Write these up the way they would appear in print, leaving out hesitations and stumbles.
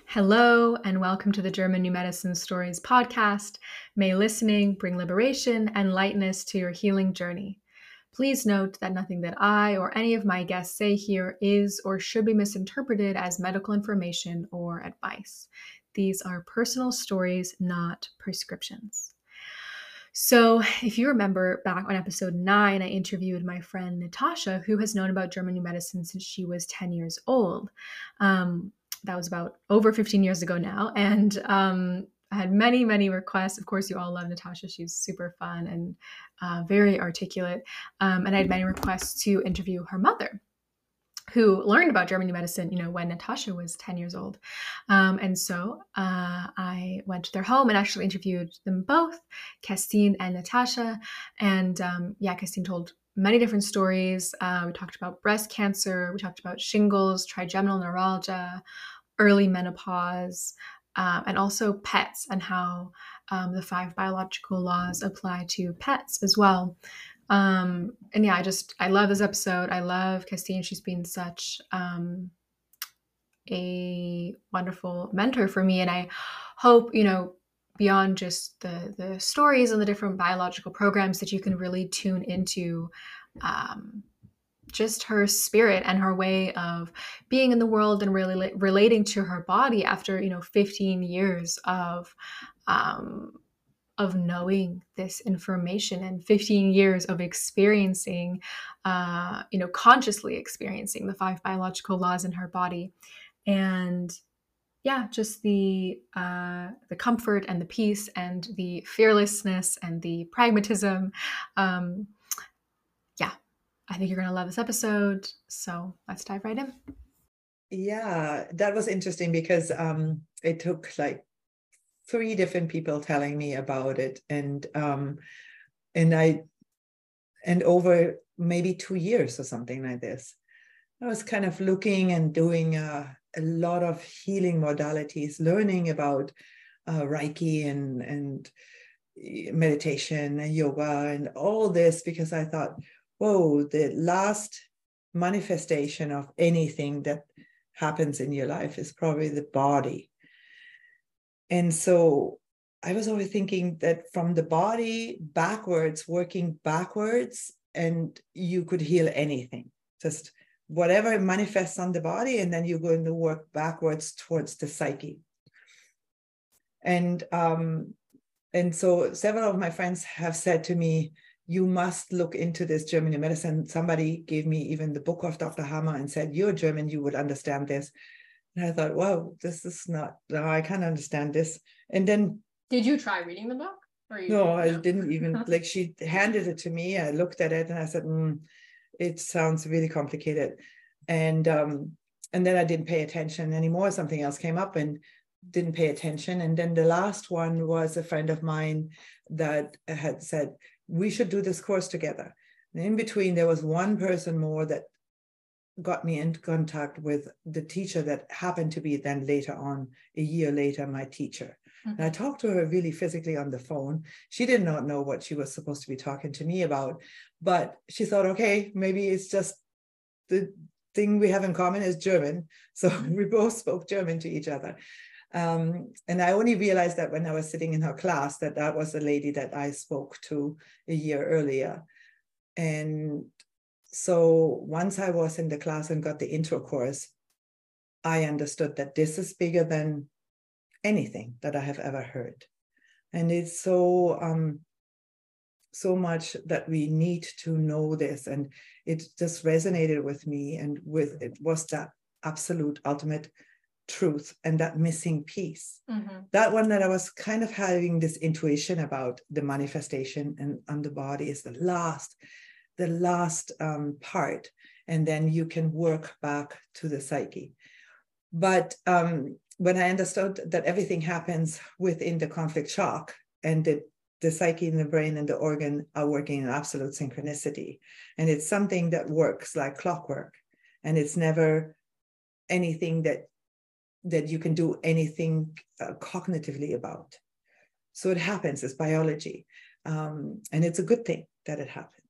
Hello, and welcome to the German New Medicine Stories podcast. May listening bring liberation and lightness to your healing journey. Please note that nothing that I or any of my guests say here is or should be misinterpreted as medical information or advice. These are personal stories, not prescriptions. So, if you remember back on episode 9, I interviewed my friend Natasha, who has known about German New Medicine since she was 10 years old. That was about over 15 years ago now. And I had many, many requests. Of course, you all love Natasha. She's super fun and very articulate. And I had many requests to interview her mother, who learned about German New Medicine, when Natasha was 10 years old. And so I went to their home and actually interviewed them both, Kerstin and Natasha. And Kerstin told many different stories. We talked about breast cancer. We talked about shingles, trigeminal neuralgia, early menopause, and also pets and how the 5 biological laws apply to pets as well. I love this episode. I love Kerstin. She's been such a wonderful mentor for me. And I hope, beyond just the stories and the different biological programs, that you can really tune into just her spirit and her way of being in the world and really relating to her body after, 15 years of knowing this information and 15 years of experiencing, consciously experiencing the 5 biological laws in her body. And just the comfort and the peace and the fearlessness and the pragmatism. I think you're going to love this episode. So let's dive right in. Yeah, that was interesting because it took like 3 different people telling me about it, and over maybe 2 years or something like this, I was kind of looking and doing a lot of healing modalities, learning about Reiki and meditation and yoga and all this, because I thought, whoa, the last manifestation of anything that happens in your life is probably the body. And so I was always thinking that from the body backwards, working backwards, and you could heal anything, just whatever manifests on the body, and then you're going to work backwards towards the psyche. And so several of my friends have said to me, you must look into this German New Medicine. Somebody gave me even the book of Dr. Hammer and said, you're German, you would understand this. And I thought, wow, this is not, no, I can't understand this. And then... Did you try reading the book? No, I didn't even, like, she handed it to me. I looked at it and I said, it sounds really complicated. And then I didn't pay attention anymore. Something else came up and didn't pay attention. And then the last one was a friend of mine that had said, we should do this course together. And in between, there was one person more that got me in contact with the teacher that happened to be then later on, a year later, my teacher. Mm-hmm. And I talked to her really physically on the phone. She did not know what she was supposed to be talking to me about, but she thought, okay, maybe it's just the thing we have in common is German. So we both spoke German to each other. And I only realized that when I was sitting in her class, that was the lady that I spoke to a year earlier. And so once I was in the class and got the intro course, I understood that this is bigger than anything that I have ever heard. And it's so much that we need to know this. And it just resonated with me, and it was that absolute ultimate truth and that missing piece. Mm-hmm. That one that I was kind of having this intuition about the manifestation and on the body is the last part, and then you can work back to the psyche. But when I understood that everything happens within the conflict shock, and that the psyche and the brain and the organ are working in absolute synchronicity, and it's something that works like clockwork, and it's never anything that you can do anything cognitively about. So it happens, it's biology. And it's a good thing that it happens.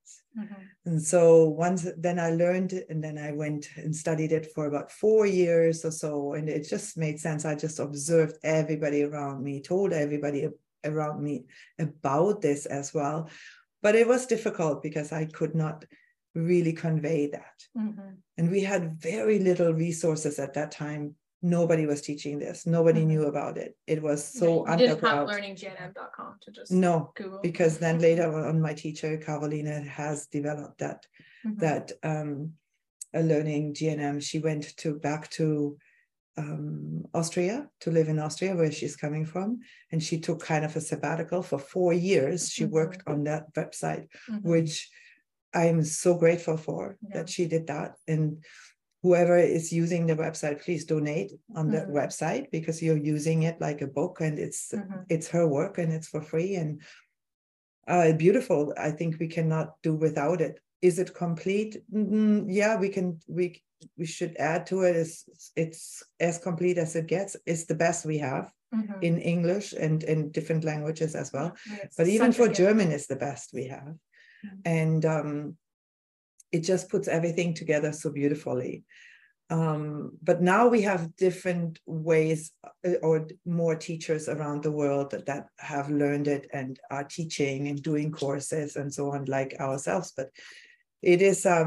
languages. And so then I learned, and then I went and studied it for about 4 years or so. And it just made sense. I just observed everybody around me, told everybody around me about this as well. But it was difficult because I could not really convey that. And we had very little resources at that time. Nobody was teaching this. Nobody knew about it. It was so underground. learninggnm.com to just Google. Because then later on, my teacher Carolina has developed that a learning GNM. She went back to Austria to live in Austria, where she's coming from, and she took kind of a sabbatical for 4 years. She worked on that website, which I'm so grateful for that she did that. And whoever is using the website, please donate on that website, because you're using it like a book, and it's her work, and it's for free, and beautiful. I think we cannot do without it. Is it complete? Yeah, we should add to it. It's as complete as it gets. It's the best we have in English and in different languages as well. But even for German, it's the best we have. And it just puts everything together so beautifully. But now we have different ways, or more teachers around the world that have learned it and are teaching and doing courses and so on, like ourselves. But it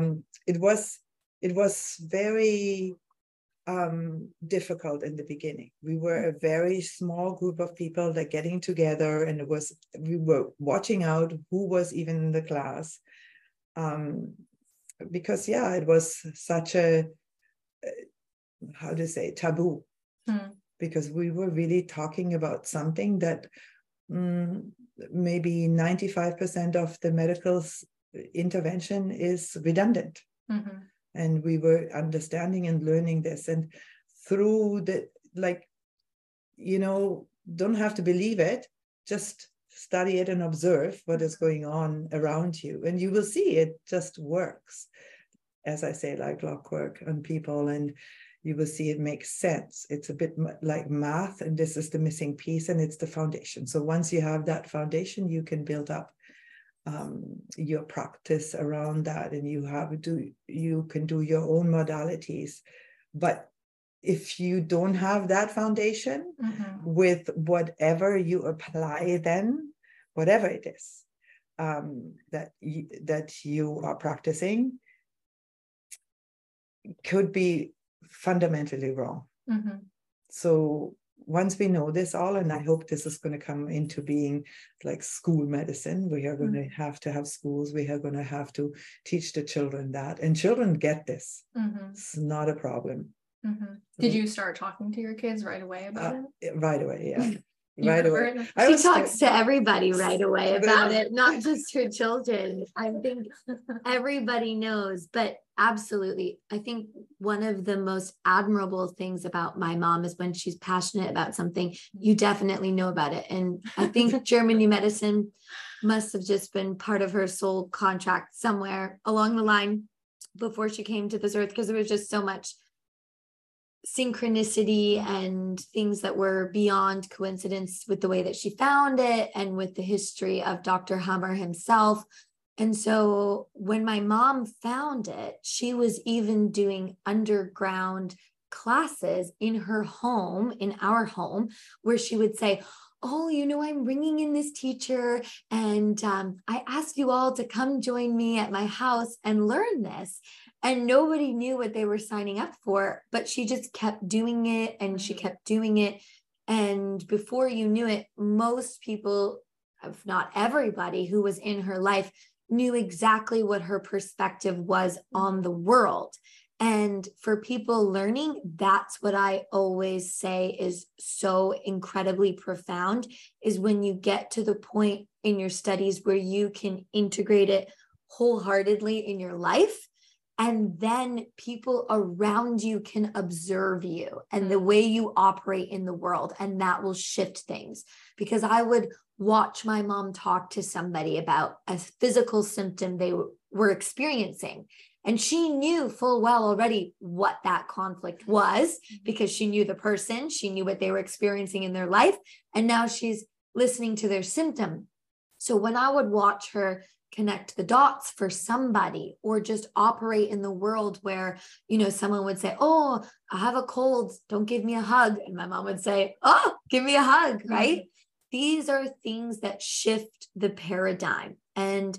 was very difficult in the beginning. We were a very small group of people that getting together, and we were watching out who was even in the class. Because it was such a, how to say, taboo, because we were really talking about something that maybe 95% of the medical intervention is redundant. And we were understanding and learning this, and through don't have to believe it, just study it and observe what is going on around you, and you will see it just works, as I say, like clockwork on people, and you will see it makes sense. It's a bit like math, and this is the missing piece, and it's the foundation. So once you have that foundation, you can build up your practice around that, and you can do your own modalities. But if you don't have that foundation with whatever you apply, then whatever it is that you are practicing could be fundamentally wrong. So once we know this all, and I hope this is going to come into being like school medicine, we are going to have schools, we are going to have to teach the children that, and children get this. It's not a problem. Did you start talking to your kids right away about it? Right away, yeah. Right away. She talks to everybody right away about it, not just her children. I think everybody knows, but absolutely. I think one of the most admirable things about my mom is when she's passionate about something, you definitely know about it. And I think German New Medicine must have just been part of her soul contract somewhere along the line before she came to this earth, because there was just so much synchronicity and things that were beyond coincidence with the way that she found it and with the history of Dr. Hammer himself. And so when my mom found it, she was even doing underground classes in her home, in our home, where she would say, oh, I'm bringing in this teacher, and I ask you all to come join me at my house and learn this. And nobody knew what they were signing up for, but she just kept doing it, and she kept doing it. And before you knew it, most people, if not everybody who was in her life, knew exactly what her perspective was on the world. And for people learning, that's what I always say is so incredibly profound, is when you get to the point in your studies where you can integrate it wholeheartedly in your life. And then people around you can observe you and the way you operate in the world. And that will shift things. Because I would watch my mom talk to somebody about a physical symptom they were experiencing. And she knew full well already what that conflict was, because she knew the person, she knew what they were experiencing in their life. And now she's listening to their symptom. So when I would watch her connect the dots for somebody, or just operate in the world where, you know, someone would say, oh, I have a cold, don't give me a hug. And my mom would say, oh, give me a hug, right? Mm-hmm. These are things that shift the paradigm. And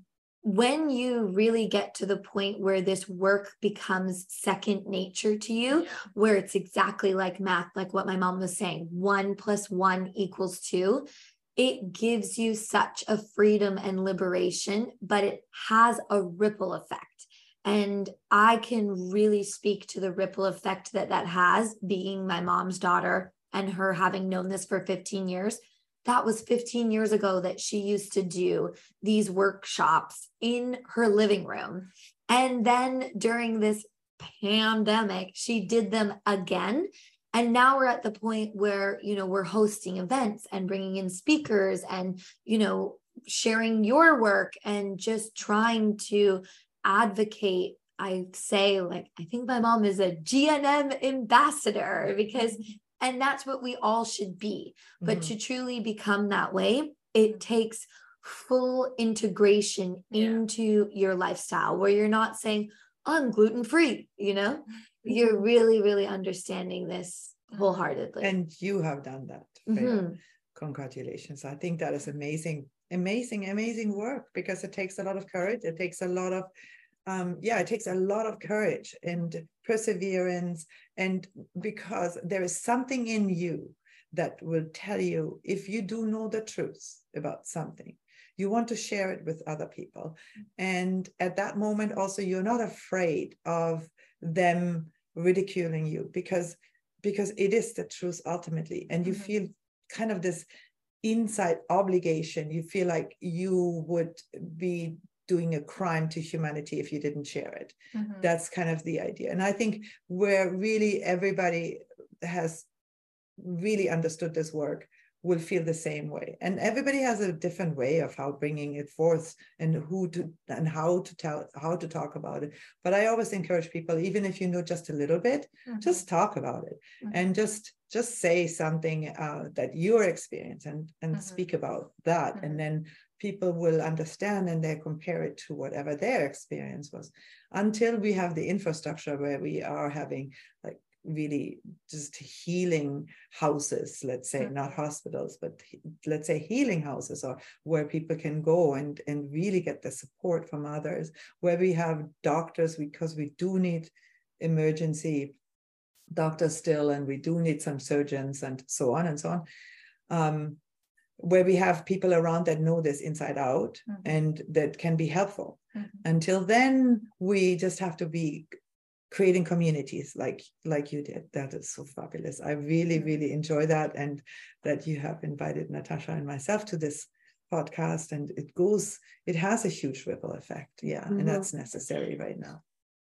when you really get to the point where this work becomes second nature to you, where it's exactly like math, like what my mom was saying, 1 + 1 = 2, it gives you such a freedom and liberation, but it has a ripple effect. And I can really speak to the ripple effect that that has, being my mom's daughter and her having known this for 15 years. That was 15 years ago that she used to do these workshops in her living room. And then during this pandemic, she did them again. And now we're at the point where, you know, we're hosting events and bringing in speakers and, you know, sharing your work and just trying to advocate. I say, like, I think my mom is a GNM ambassador, because, and that's what we all should be. But to truly become that way, it takes full integration into your lifestyle, where you're not saying, I'm gluten-free, you know, you're really, really understanding this wholeheartedly. And you have done that. Freya. Congratulations. I think that is amazing, amazing work, because it takes a lot of courage. It takes a lot of, it takes a lot of courage and perseverance. And because there is something in you that will tell you, if you do know the truth about something, you want to share it with other people. And at that moment also, you're not afraid of them ridiculing you, because it is the truth ultimately. And you feel kind of this inside obligation. You feel like you would be doing a crime to humanity if you didn't share it. That's kind of the idea. And I think where really everybody has really understood this work will feel the same way. And everybody has a different way of how bringing it forth and how to talk about it. But I always encourage people, even if you know just a little bit, just talk about it and just say something that you're experiencing and speak about that. And then people will understand and they compare it to whatever their experience was, until we have the infrastructure where we are having like really just healing houses, let's say, not hospitals, but let's say healing houses, or where people can go and really get the support from others, where we have doctors, because we do need emergency doctors still, and we do need some surgeons and so on and so on, where we have people around that know this inside out and that can be helpful. Until then, we just have to be creating communities like you did. That is so fabulous. I really, really enjoy that, and that you have invited Natasha and myself to this podcast, and it has a huge ripple effect. And that's necessary right now,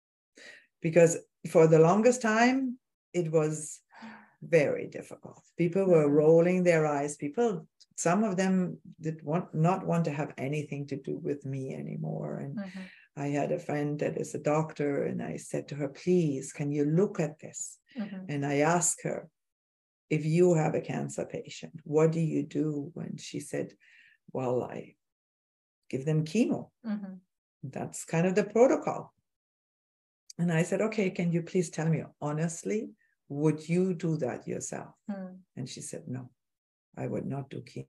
because for the longest time it was very difficult. People were rolling their eyes. Some of them did not want to have anything to do with me anymore. And I had a friend that is a doctor, and I said to her, please, can you look at this? And I asked her, if you have a cancer patient, what do you do? And she said, well, I give them chemo. That's kind of the protocol. And I said, okay, can you please tell me honestly, would you do that yourself? And she said, no, I would not do chemo.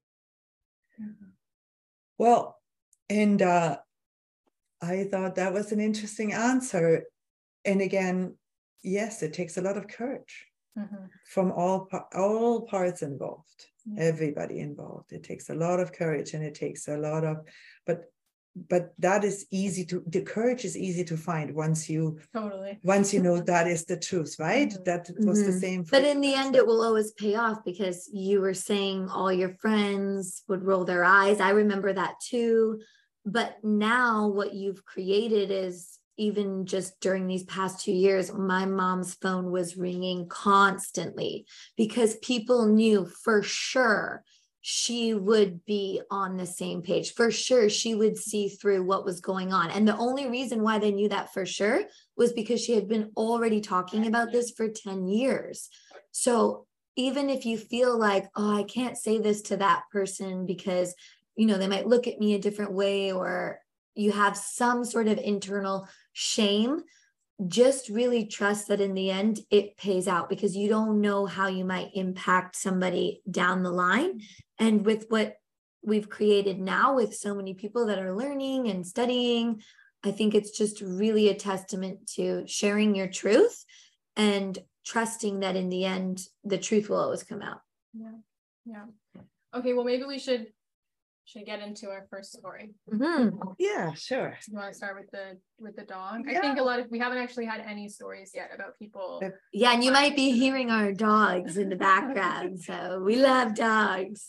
Well, and I thought that was an interesting answer. And again, yes, it takes a lot of courage from all parts involved, everybody involved. It takes a lot of courage, and it takes a lot of, but that is the courage is easy to find once you know that is the truth, right? That was the same. But in the end, it will always pay off, because you were saying all your friends would roll their eyes. I remember that too. But now what you've created is, even just during these past 2 years, my mom's phone was ringing constantly, because people knew for sure she would be on the same page. For sure, she would see through what was going on. And the only reason why they knew that for sure was because she had been already talking about this for 10 years. So even if you feel like, oh, I can't say this to that person because they might look at me a different way, or you have some sort of internal shame, just really trust that in the end it pays out, because you don't know how you might impact somebody down the line. And with what we've created now, with so many people that are learning and studying, I think it's just really a testament to sharing your truth and trusting that in the end the truth will always come out. Yeah. Okay, well, maybe we should get into our first story. Yeah, sure. You want to start with the dog? Yeah. I think we haven't actually had any stories yet about people. Yeah, and you might be hearing our dogs in the background, so we love dogs.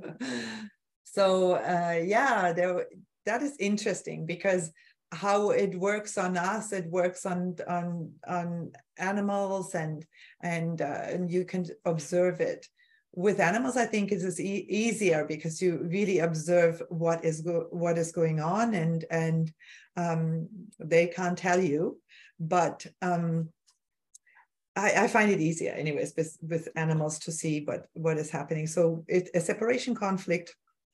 So that is interesting, because how it works on us, it works on animals, and you can observe it. With animals, I think it is easier, because you really observe what is going on, and they can't tell you. But I find it easier, anyways, with animals to see what is happening. So a separation conflict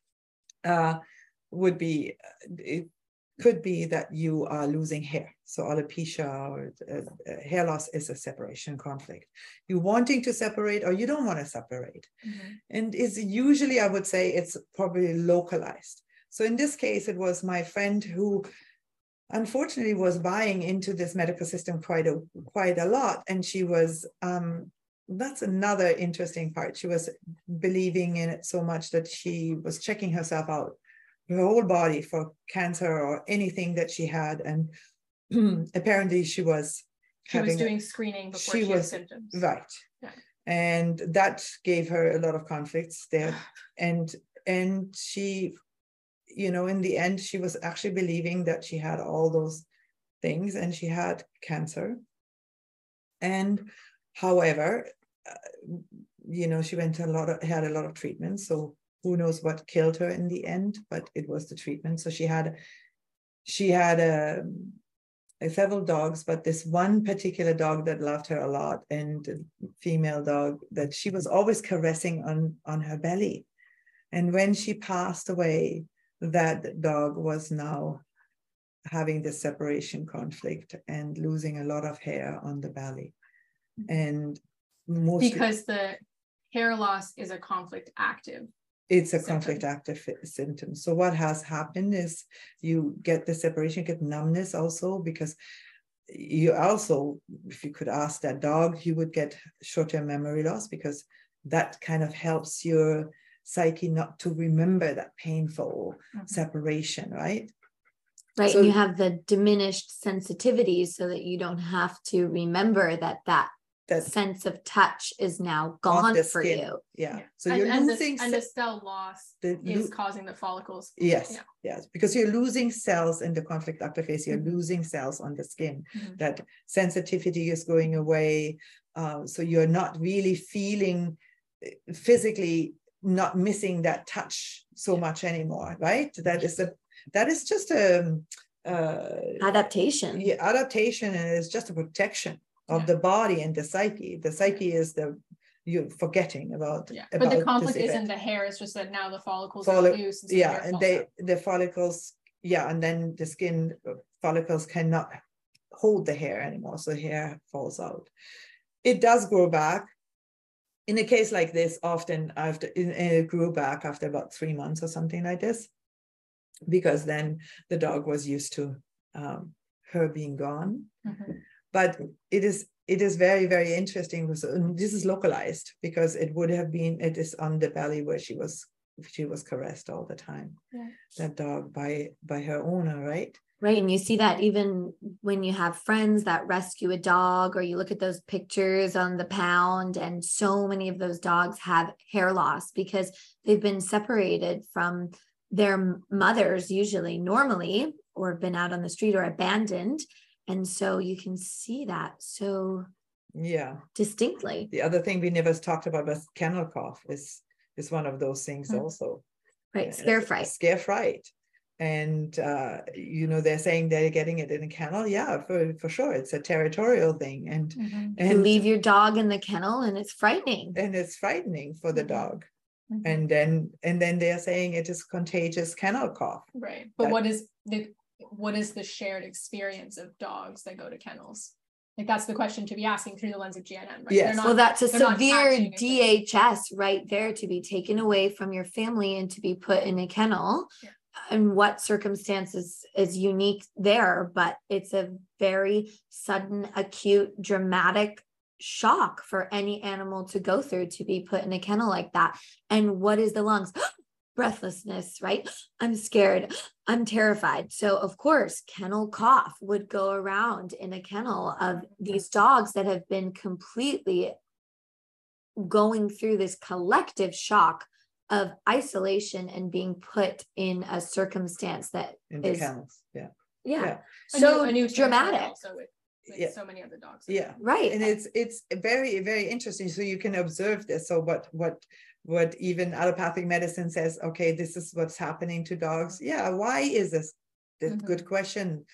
could be that you are losing hair. So alopecia or hair loss is a separation conflict. You're wanting to separate, or you don't want to separate. And it's usually, I would say, it's probably localized. So in this case, it was my friend who unfortunately was buying into this medical system quite a lot. And she was, that's another interesting part. She was believing in it so much that she was checking herself out, her whole body, for cancer or anything that she had. And apparently she was doing screening before she had symptoms. Right. Yeah. And that gave her a lot of conflicts there. And she, in the end, she was actually believing that she had all those things, and she had cancer. And however, she had a lot of treatment. So who knows what killed her in the end, but it was the treatment. So she had several dogs, but this one particular dog that loved her a lot, and a female dog that she was always caressing on her belly. And when she passed away, that dog was now having this separation conflict and losing a lot of hair on the belly. And mostly because the hair loss is a conflict active. It's a conflict active symptom. So what has happened is you get the separation, you get numbness also, because you also, if you could ask that dog, you would get short-term memory loss, because that kind of helps your psyche not to remember that painful separation, right? Right, So, and you have the diminished sensitivity, so that you don't have to remember that sense of touch is now gone for you. Yeah. So you're losing, and the cell loss is causing the follicles. Yes. Because you're losing cells in the conflict active phase. You're losing cells on the skin. That sensitivity is going away. So you're not really feeling physically, not missing that touch so much anymore, right? That is just a adaptation. Yeah, adaptation, and it's just a protection of the body and the psyche. The psyche is you're forgetting about. But the conflict isn't the hair, it's just that now the follicles are loose. And so and the follicles, and then the skin follicles cannot hold the hair anymore, so hair falls out. It does grow back. In a case like this, often it grew back after about 3 months or something like this, because then the dog was used to her being gone. But it is very, very interesting. This is localized, because it is on the belly where she was caressed all the time. That dog by her owner, right? Right. And you see that even when you have friends that rescue a dog, or you look at those pictures on the pound, and so many of those dogs have hair loss because they've been separated from their mothers, normally, or been out on the street or abandoned. And so you can see that so distinctly. The other thing we never talked about was kennel cough is one of those things also. Right. Scare fright. Scare fright. And, they're saying they're getting it in a kennel. Yeah, for sure. It's a territorial thing. And you leave your dog in the kennel, and it's frightening. And it's frightening for the dog. And then they are saying it is contagious kennel cough. Right. But what is the shared experience of dogs that go to kennels? Like, that's the question to be asking through the lens of GNM, right? Yes. Well, that's a severe DHS right there, to be taken away from your family and to be put in a kennel. Yeah. And what circumstances is unique there, but it's a very sudden, acute, dramatic shock for any animal to go through, to be put in a kennel like that. And what is the lungs? Breathlessness, right? I'm scared. I'm terrified. So of course, kennel cough would go around in a kennel of these dogs that have been completely going through this collective shock of isolation and being put in a circumstance that is kennels. Yeah. So a new dramatic. Also with so many other dogs. Yeah. Right. And it's very, very interesting. So you can observe this. So what even allopathic medicine says, okay, this is what's happening to dogs. Yeah. Why is this? Good question.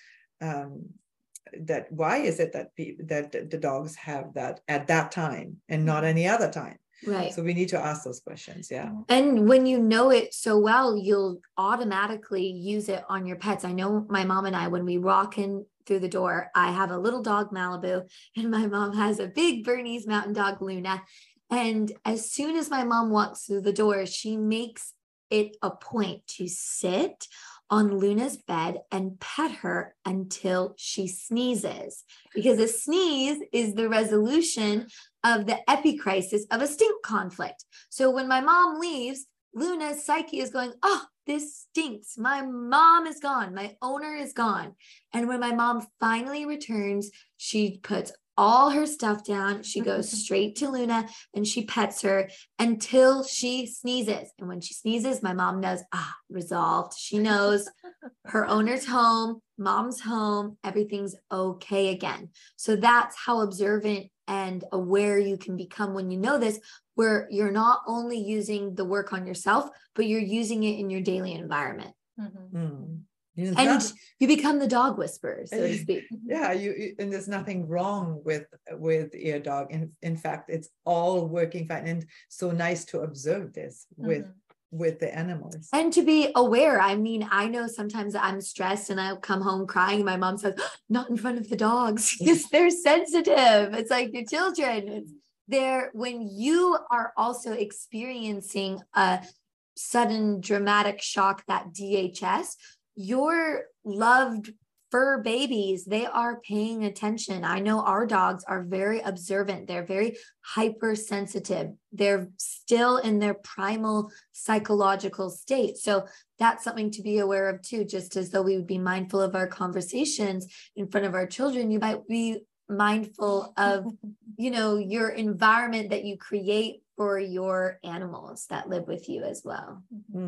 That why is it that the dogs have that at that time and not any other time? Right. So we need to ask those questions. Yeah. And when you know it so well, you'll automatically use it on your pets. I know my mom and I, when we walk in through the door, I have a little dog, Malibu, and my mom has a big Bernese Mountain Dog, Luna. And as soon as my mom walks through the door, she makes it a point to sit on Luna's bed and pet her until she sneezes, because a sneeze is the resolution of the epicrisis of a stink conflict. So when my mom leaves, Luna's psyche is going, oh, this stinks. My mom is gone. My owner is gone. And when my mom finally returns, she puts all her stuff down. She goes straight to Luna and she pets her until she sneezes. And when she sneezes, my mom knows, resolved. She knows her owner's home, mom's home, everything's okay again. So that's how observant and aware you can become when you know this, where you're not only using the work on yourself, but you're using it in your daily environment. And you become the dog whisperer, so to speak. Yeah, and there's nothing wrong with your dog. In fact, it's all working fine, and so nice to observe this with the animals and to be aware. I mean, I know sometimes I'm stressed and I'll come home crying. And my mom says, not in front of the dogs, because they're sensitive. It's like your children. It's there when you are also experiencing a sudden dramatic shock, that DHS, your loved fur babies, they are paying attention. I know our dogs are very observant. They're very hypersensitive. They're still in their primal psychological state. So that's something to be aware of too, just as though we would be mindful of our conversations in front of our children. You might be mindful of, your environment that you create for your animals that live with you as well.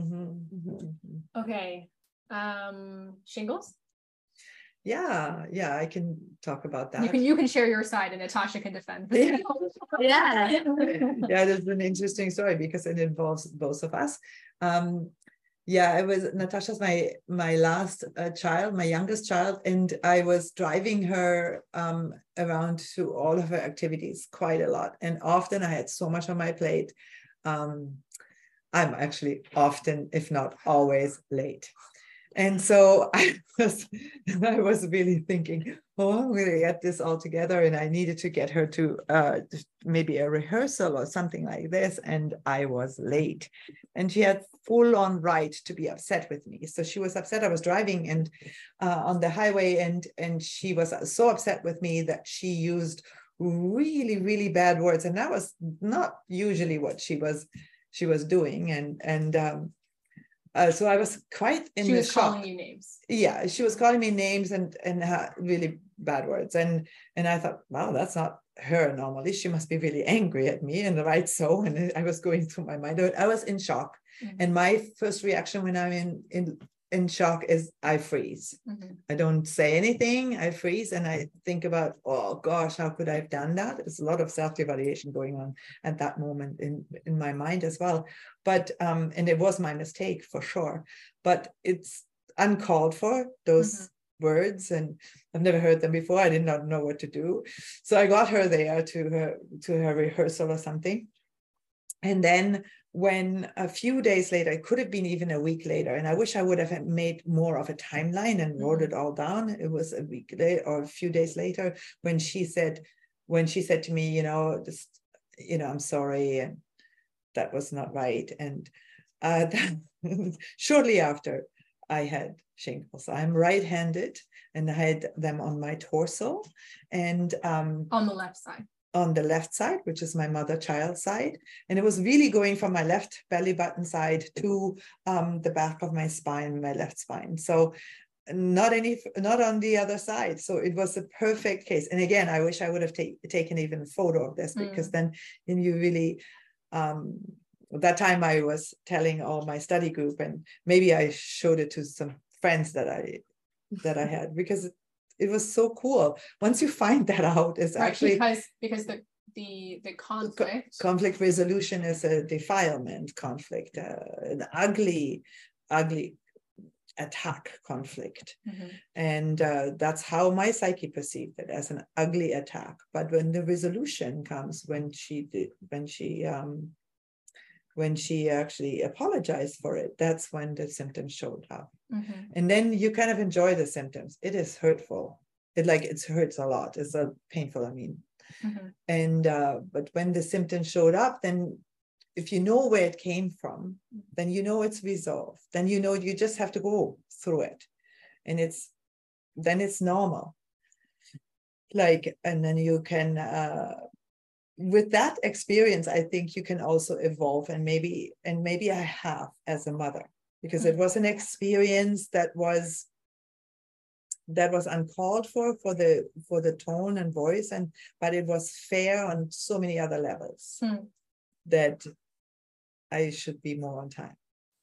Okay. Shingles? Yeah, I can talk about that. You can share your side and Natasha can defend. Yeah, there's an interesting story because it involves both of us. It was Natasha's my last child, my youngest child, and I was driving her around to all of her activities quite a lot, and often I had so much on my plate. I'm actually often, if not always, late. And so I was really thinking, I'm going to get this all together. And I needed to get her to maybe a rehearsal or something like this. And I was late. And she had full on right to be upset with me. So she was upset. I was driving and on the highway and she was so upset with me that she used really, really bad words. And that was not usually what she was doing. So I was quite in the shock. She was calling you names. Yeah, she was calling me names and really bad words. And I thought, wow, that's not her normally. She must be really angry at me, and right so. And I was going through my mind. I was in shock. And my first reaction when I'm in shock is I freeze. I don't say anything. I freeze and I think about, oh gosh, how could I have done that? There's a lot of self-evaluation going on at that moment in my mind as well. But and it was my mistake for sure. But it's uncalled for, those words, and I've never heard them before. I did not know what to do. So I got her there to her rehearsal or something. And then when a few days later, it could have been even a week later, and I wish I would have made more of a timeline and wrote it all down. It was a week later or a few days later when she said to me, just, I'm sorry, and that was not right. And shortly after, I had shingles. I'm right-handed, and I had them on my torso, and on the left side. On the left side, which is my mother-child side. And it was really going from my left belly button side to the back of my spine, my left spine. So not on the other side. So it was a perfect case. And again, I wish I would have taken even a photo of this, because then you really, that time I was telling all my study group, and maybe I showed it to some friends that I had, because it was so cool. Once you find that out, it's right, actually because the conflict resolution is a defilement conflict, an ugly attack conflict, and that's how my psyche perceived it, as an ugly attack. But when the resolution comes, when she actually apologized for it, that's when the symptoms showed up. And then you kind of enjoy the symptoms. It is hurtful. It hurts a lot. It's painful, I mean. And but when the symptoms showed up, then if you know where it came from, then it's resolved. Then you just have to go through it, and it's normal. And then you can. With that experience, I think you can also evolve, and maybe I have as a mother, because it was an experience that was uncalled for the tone and voice, but it was fair on so many other levels that I should be more on time.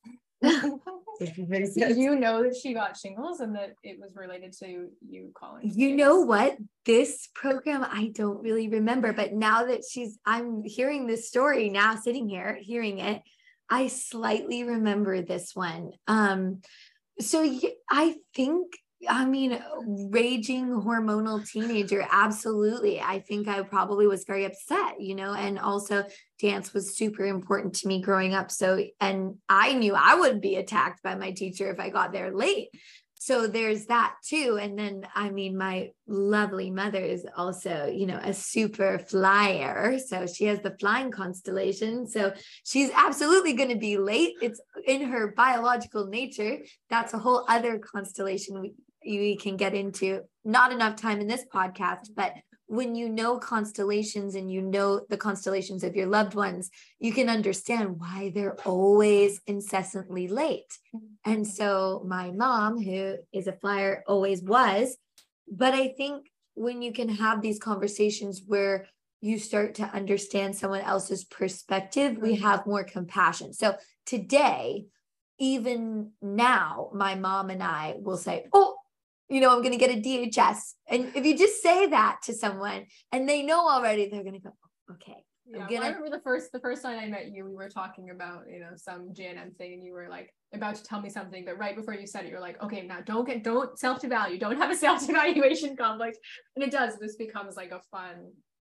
Did you know that she got shingles and that it was related to you calling? You know what? This program, I don't really remember, but now that I'm hearing this story now, sitting here hearing it, I slightly remember this one. So I think, raging hormonal teenager, absolutely. I think I probably was very upset, and also dance was super important to me growing up. So, and I knew I would be attacked by my teacher if I got there late. So there's that too. And then, my lovely mother is also, a super flyer. So she has the flying constellation. So she's absolutely going to be late. It's in her biological nature. That's a whole other constellation we can get into. Not enough time in this podcast, but when you know constellations and you know the constellations of your loved ones, you can understand why they're always incessantly late. And so my mom, who is a flyer, always was. But I think when you can have these conversations where you start to understand someone else's perspective, we have more compassion. So today, even now, my mom and I will say, oh, I'm going to get a DHS. And if you just say that to someone and they know already, they're going to go, okay. Yeah, I remember the first time I met you, we were talking about, some GNM thing, and you were like about to tell me something, but right before you said it, you're like, okay, now don't self-devalue, don't have a self-evaluation conflict. And it does, this becomes like a fun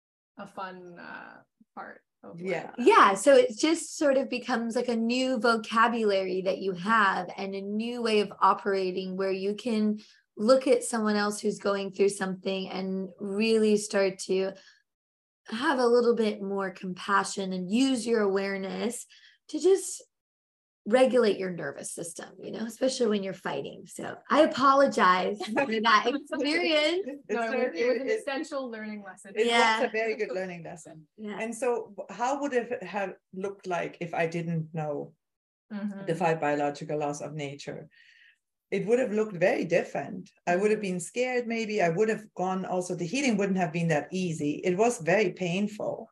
part. Yeah. So it just sort of becomes like a new vocabulary that you have, and a new way of operating where you can look at someone else who's going through something and really start to have a little bit more compassion and use your awareness to just regulate your nervous system, especially when you're fighting. So I apologize for that experience. It was an essential learning lesson. It was a very good learning lesson. Yeah. And so how would it have looked like if I didn't know the 5 biological laws of nature? It would have looked very different. I would have been scared, maybe. I would have gone also, the healing wouldn't have been that easy. It was very painful.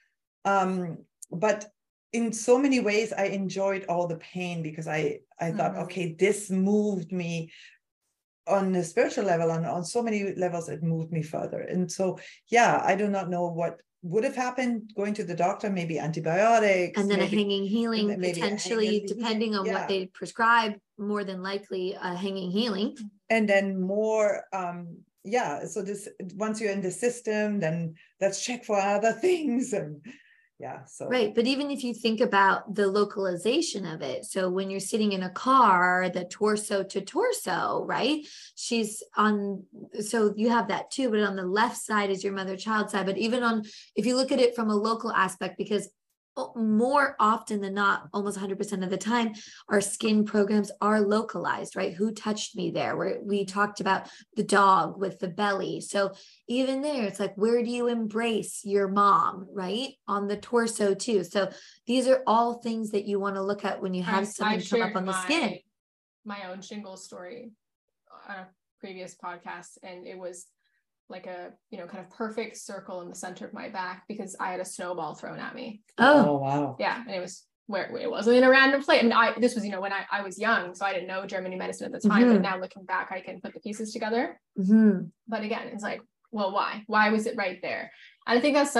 But in so many ways, I enjoyed all the pain, because I thought, okay, this moved me on a spiritual level, and on so many levels, it moved me further. And so, I do not know what would have happened going to the doctor, maybe antibiotics. And then a hanging healing, potentially, depending on what they prescribe, more than likely a hanging healing. And then more, so this, once you're in the system, then let's check for other things. And yeah. So right. But even if you think about the localization of it, so when you're sitting in a car, the torso to torso, right? She's on, so you have that too, but on the left side is your mother-child side. But even on, if you look at it from a local aspect, because more often than not, almost 100% of the time, our skin programs are localized, right? Who touched me there? Where we talked about the dog with the belly. So even there, it's like, where do you embrace your mom, right? On the torso too. So these are all things that you want to look at when you have something come up on the skin. My own shingles story on a previous podcast, and it was like a, you know, kind of perfect circle in the center of my back because I had a snowball thrown at me. Oh wow. Yeah. And it was where it wasn't in a random place. I mean, this was, you know, when I was young, so I didn't know German New Medicine at the time, but now looking back, I can put the pieces together. But again, it's like, well, why was it right there? And I think that's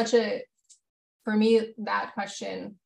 for me, that question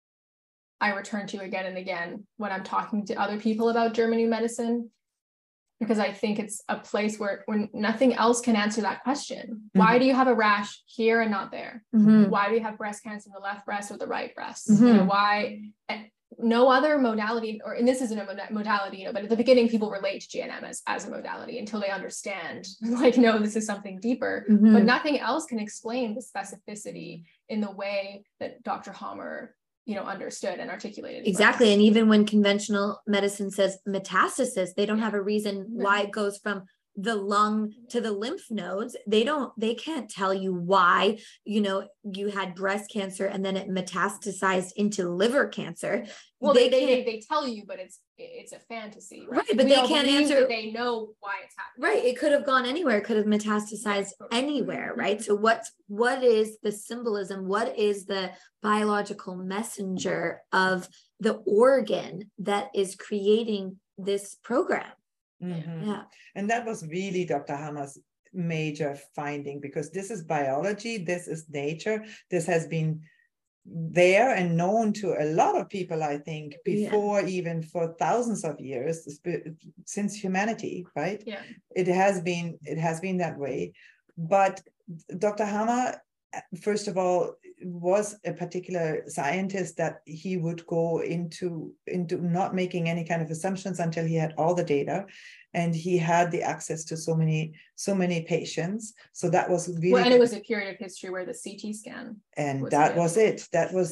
I return to again and again when I'm talking to other people about German New Medicine, because I think it's a place where nothing else can answer that question. Why do you have a rash here and not there? Why do you have breast cancer in the left breast or the right breast? You know, why? No other modality, and this isn't a modality, you know, but at the beginning, people relate to GNM as a modality until they understand, like, no, this is something deeper. But nothing else can explain the specificity in the way that Dr. Hammer, you know, understood and articulated. Exactly. And even when conventional medicine says metastasis, they don't have a reason why it goes from the lung to the lymph nodes. They can't tell you why, you know, you had breast cancer and then it metastasized into liver cancer. Well, they tell you, but it's a fantasy, right? But they can't answer. They know why it's happening. Right. It could have gone anywhere. It could have metastasized anywhere. Right. So what is the symbolism? What is the biological messenger of the organ that is creating this program? Yeah. And that was really Dr. Hammer's major finding, because this is biology, this is nature, this has been there and known to a lot of people, I think, before, even for thousands of years since humanity, right? Yeah. It has been that way. But Dr. Hammer, first of all, was a particular scientist that he would go into not making any kind of assumptions until he had all the data, and he had the access to so many patients. So that was really and it was a period of history where the CT scan, and that was it. That was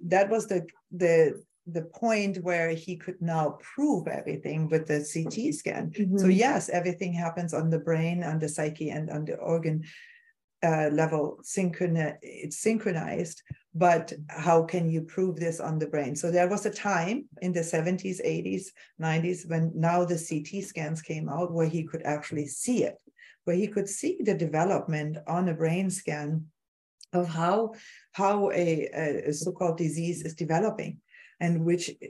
the point where he could now prove everything with the CT scan. So yes, everything happens on the brain, on the psyche, and on the organ level. It's synchronized, but how can you prove this on the brain? So there was a time in the 70s, 80s, 90s when now the CT scans came out where he could actually see it, where he could see the development on a brain scan of how a so-called disease is developing, and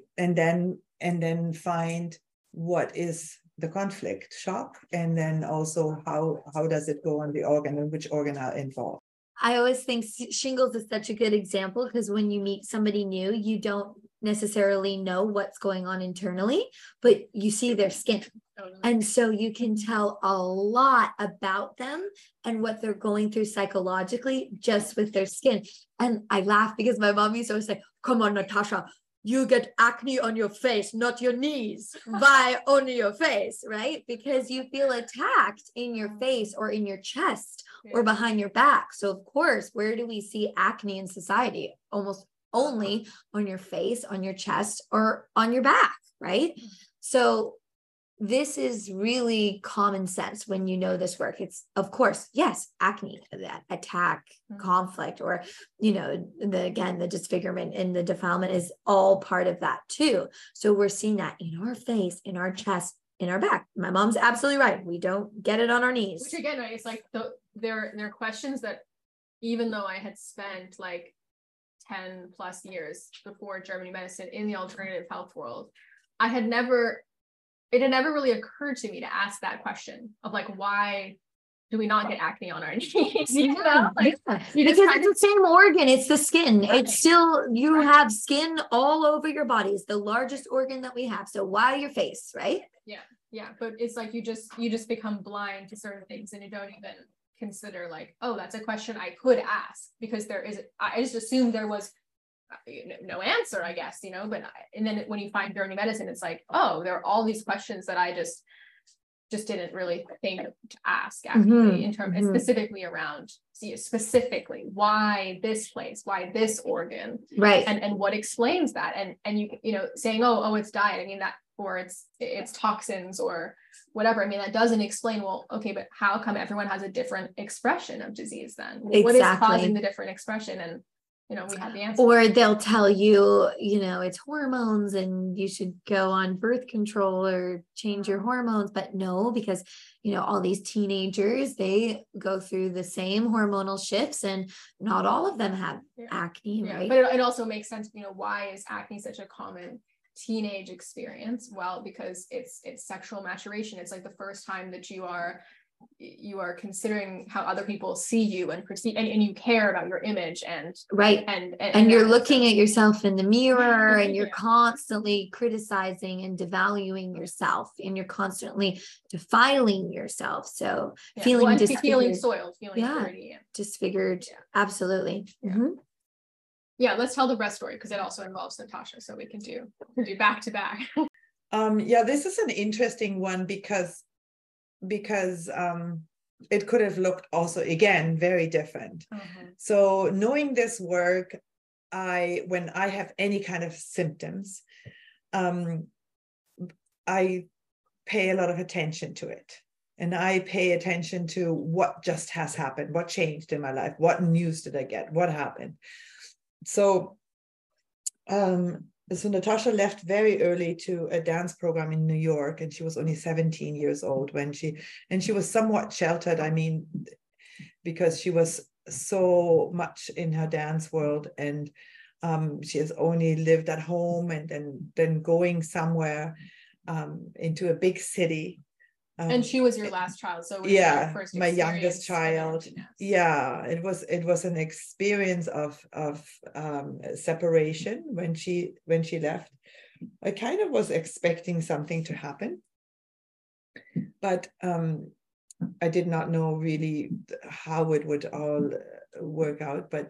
then find what is the conflict, shock, and then also how does it go on the organ and which organ are involved. I always think shingles is such a good example, because when you meet somebody new, you don't necessarily know what's going on internally, but you see their skin. And so you can tell a lot about them and what they're going through psychologically just with their skin. And I laugh because my mom used to always say, "Come on, Natasha, you get acne on your face, not your knees. Why only your face?" Right? Because you feel attacked in your face or in your chest or behind your back. So of course, where do we see acne in society? Almost only on your face, on your chest, or on your back, right? So this is really common sense when you know this work. It's, of course, yes, acne, that attack, conflict, or, you know, the disfigurement and the defilement is all part of that too. So we're seeing that in our face, in our chest, in our back. My mom's absolutely right. We don't get it on our knees. Which again, right, it's like there are questions that, even though I had spent like 10 plus years before German New Medicine in the alternative health world, it had never really occurred to me to ask that question of like, why do we not get acne on our knees? You know? Like, because it's the same organ, it's the skin. Right. It's still, you have skin all over your body. It's the largest organ that we have. So why your face, right? Yeah. But it's like you just become blind to certain things, and you don't even consider like, oh, that's a question I could ask, because I just assumed there was no answer, I guess, but and then when you find German medicine, it's like, oh, there are all these questions that I just didn't really think to ask, actually, in terms specifically around, specifically why this place, why this organ, right, and what explains that, and you saying, oh, it's diet, I mean that, or it's toxins or whatever, I mean that doesn't explain, well, okay, but how come everyone has a different expression of disease then? Exactly. What is causing the different expression? And we have the answer. Or they'll tell you, it's hormones and you should go on birth control or change your hormones. But no, because, all these teenagers, they go through the same hormonal shifts and not all of them have acne, right? But it also makes sense, why is acne such a common teenage experience? Well, because it's sexual maturation. It's like the first time that you are considering how other people see you and perceive, and you care about your image, and right, and you're looking at yourself in the mirror, and you're constantly criticizing and devaluing yourself, and you're constantly defiling yourself, so feeling soiled, feeling dirty, disfigured. Absolutely. Let's tell the breast story, because it also involves Natasha, so we can do back to back. This is an interesting one because it could have looked also, again, very different. So knowing this work, when I have any kind of symptoms, I pay a lot of attention to it. And I pay attention to what just has happened, what changed in my life, what news did I get, what happened. So Natasha left very early to a dance program in New York, and she was only 17 years old when she was somewhat sheltered. I mean, because she was so much in her dance world, and she has only lived at home and then going somewhere into a big city. And she was your last child, so your first my youngest child. It was an experience of separation when she left. I kind of was expecting something to happen, but I did not know really how it would all work out. But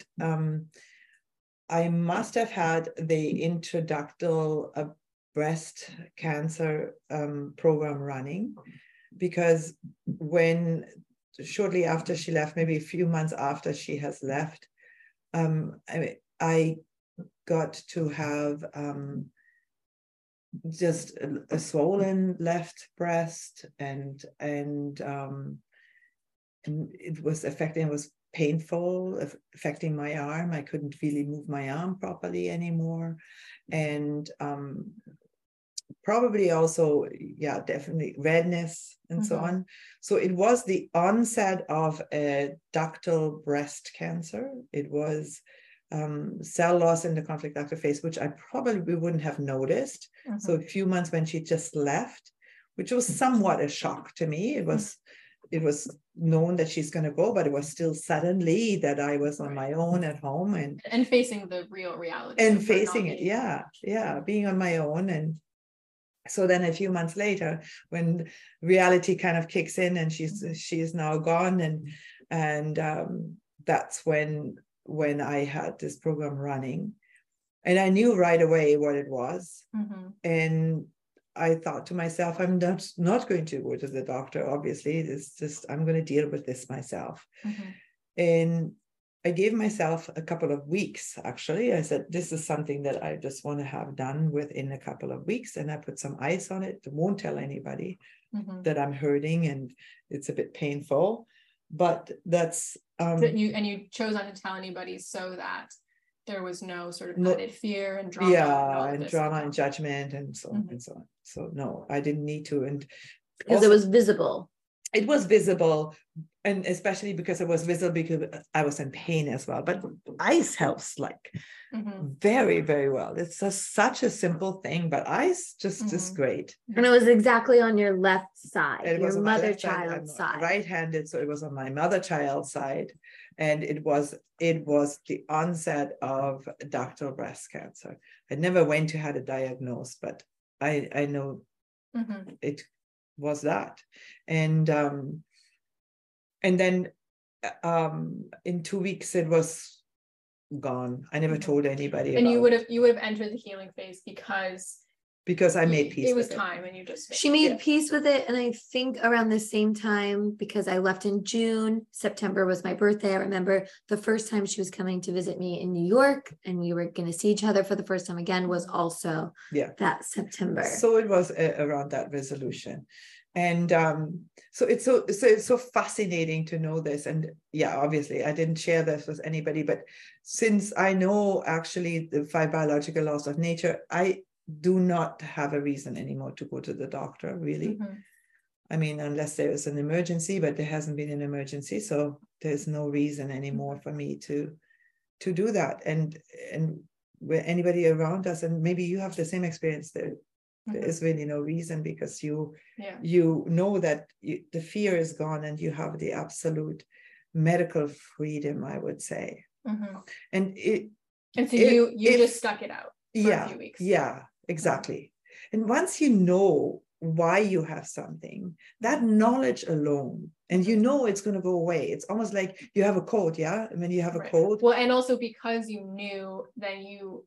I must have had the introductory breast cancer program running, because shortly after she left, maybe a few months after she has left, I got to have just a swollen left breast, and it was painful, affecting my arm. I couldn't really move my arm properly anymore, and probably also, definitely redness and so on. So it was the onset of a ductal breast cancer. It was cell loss in the conflict ductal phase, which I probably wouldn't have noticed. So a few months when she just left, which was somewhat a shock to me. It was known that she's going to go, but it was still suddenly that I was on my own at home and facing the real reality and facing it. Being on my own. And so then a few months later, when reality kind of kicks in and she is now gone, and that's when I had this program running, and I knew right away what it was. And I thought to myself, I'm not going to go to the doctor. Obviously, it's just, I'm going to deal with this myself. And I gave myself a couple of weeks, actually. I said, this is something that I just want to have done within a couple of weeks. And I put some ice on it. Won't tell anybody that I'm hurting and it's a bit painful. But that's... you chose not to tell anybody so that there was no sort of added fear and drama. And drama and judgment and so on and so on. So no, I didn't need to. And because it was visible. It was visible, and especially because it was visible because I was in pain as well. But ice helps very, very well. It's such a simple thing, but ice just is great. And it was exactly on your left side, it your was mother-child side. Right-handed, so it was on my mother-child side, and it was the onset of ductal breast cancer. I never went to have it diagnosed, but I know it was that. And then in 2 weeks it was gone. I never told anybody. And about you would have entered the healing phase because I made peace. It was with time, and you just she made peace with it. And I think around the same time, because I left in June, September was my birthday. I remember the first time she was coming to visit me in New York, and we were going to see each other for the first time again, was also that September. So it was around that resolution. And so it's so fascinating to know this. And yeah, obviously I didn't share this with anybody, but since I know actually the 5 biological laws of nature, I do not have a reason anymore to go to the doctor, really. I mean, unless there is an emergency, but there hasn't been an emergency, so there's no reason anymore for me to do that. And where anybody around us, and maybe you have the same experience, there is really no reason, because you know that the fear is gone, and you have the absolute medical freedom, I would say. And so you just stuck it out for a few weeks. Yeah, exactly. And once you know why you have something, that knowledge alone, and you know it's going to go away. It's almost like you have a cold, I mean, you have a cold. Well, and also because you knew, then you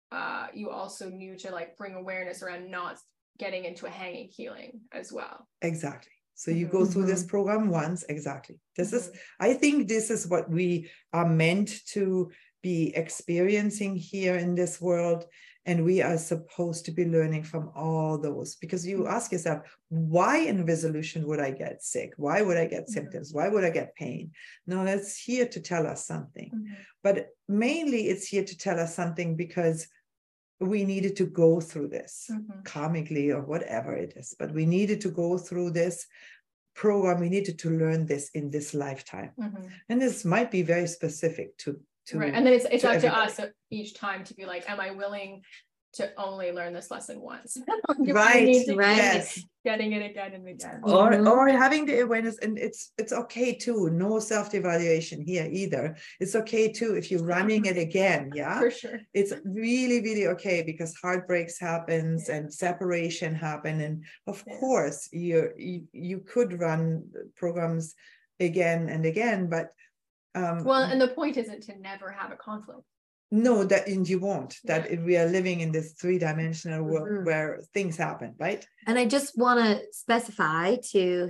also knew to like bring awareness around not getting into a hanging healing as well. Exactly. So you go through this program once. Exactly. This is, I think this is what we are meant to be experiencing here in this world. And we are supposed to be learning from all those, because you ask yourself, why in resolution would I get sick? Why would I get symptoms? Why would I get pain? No, that's here to tell us something. But mainly it's here to tell us something because we needed to go through this karmically or whatever it is. But we needed to go through this program. We needed to learn this in this lifetime. And this might be very specific to right. And then it's up to us each time to be like, am I willing to only learn this lesson once? Right. Yes. Getting it again and again. Or having the awareness, and it's okay too. No self-evaluation here either. It's okay too if you're running it again. Yeah, for sure. It's really, really okay, because heartbreaks happens and separation happen. And of course you could run programs again and again, but well, and the point isn't to never have a conflict. No, that and you won't. That we are living in this 3-dimensional world where things happen, right? And I just want to specify to,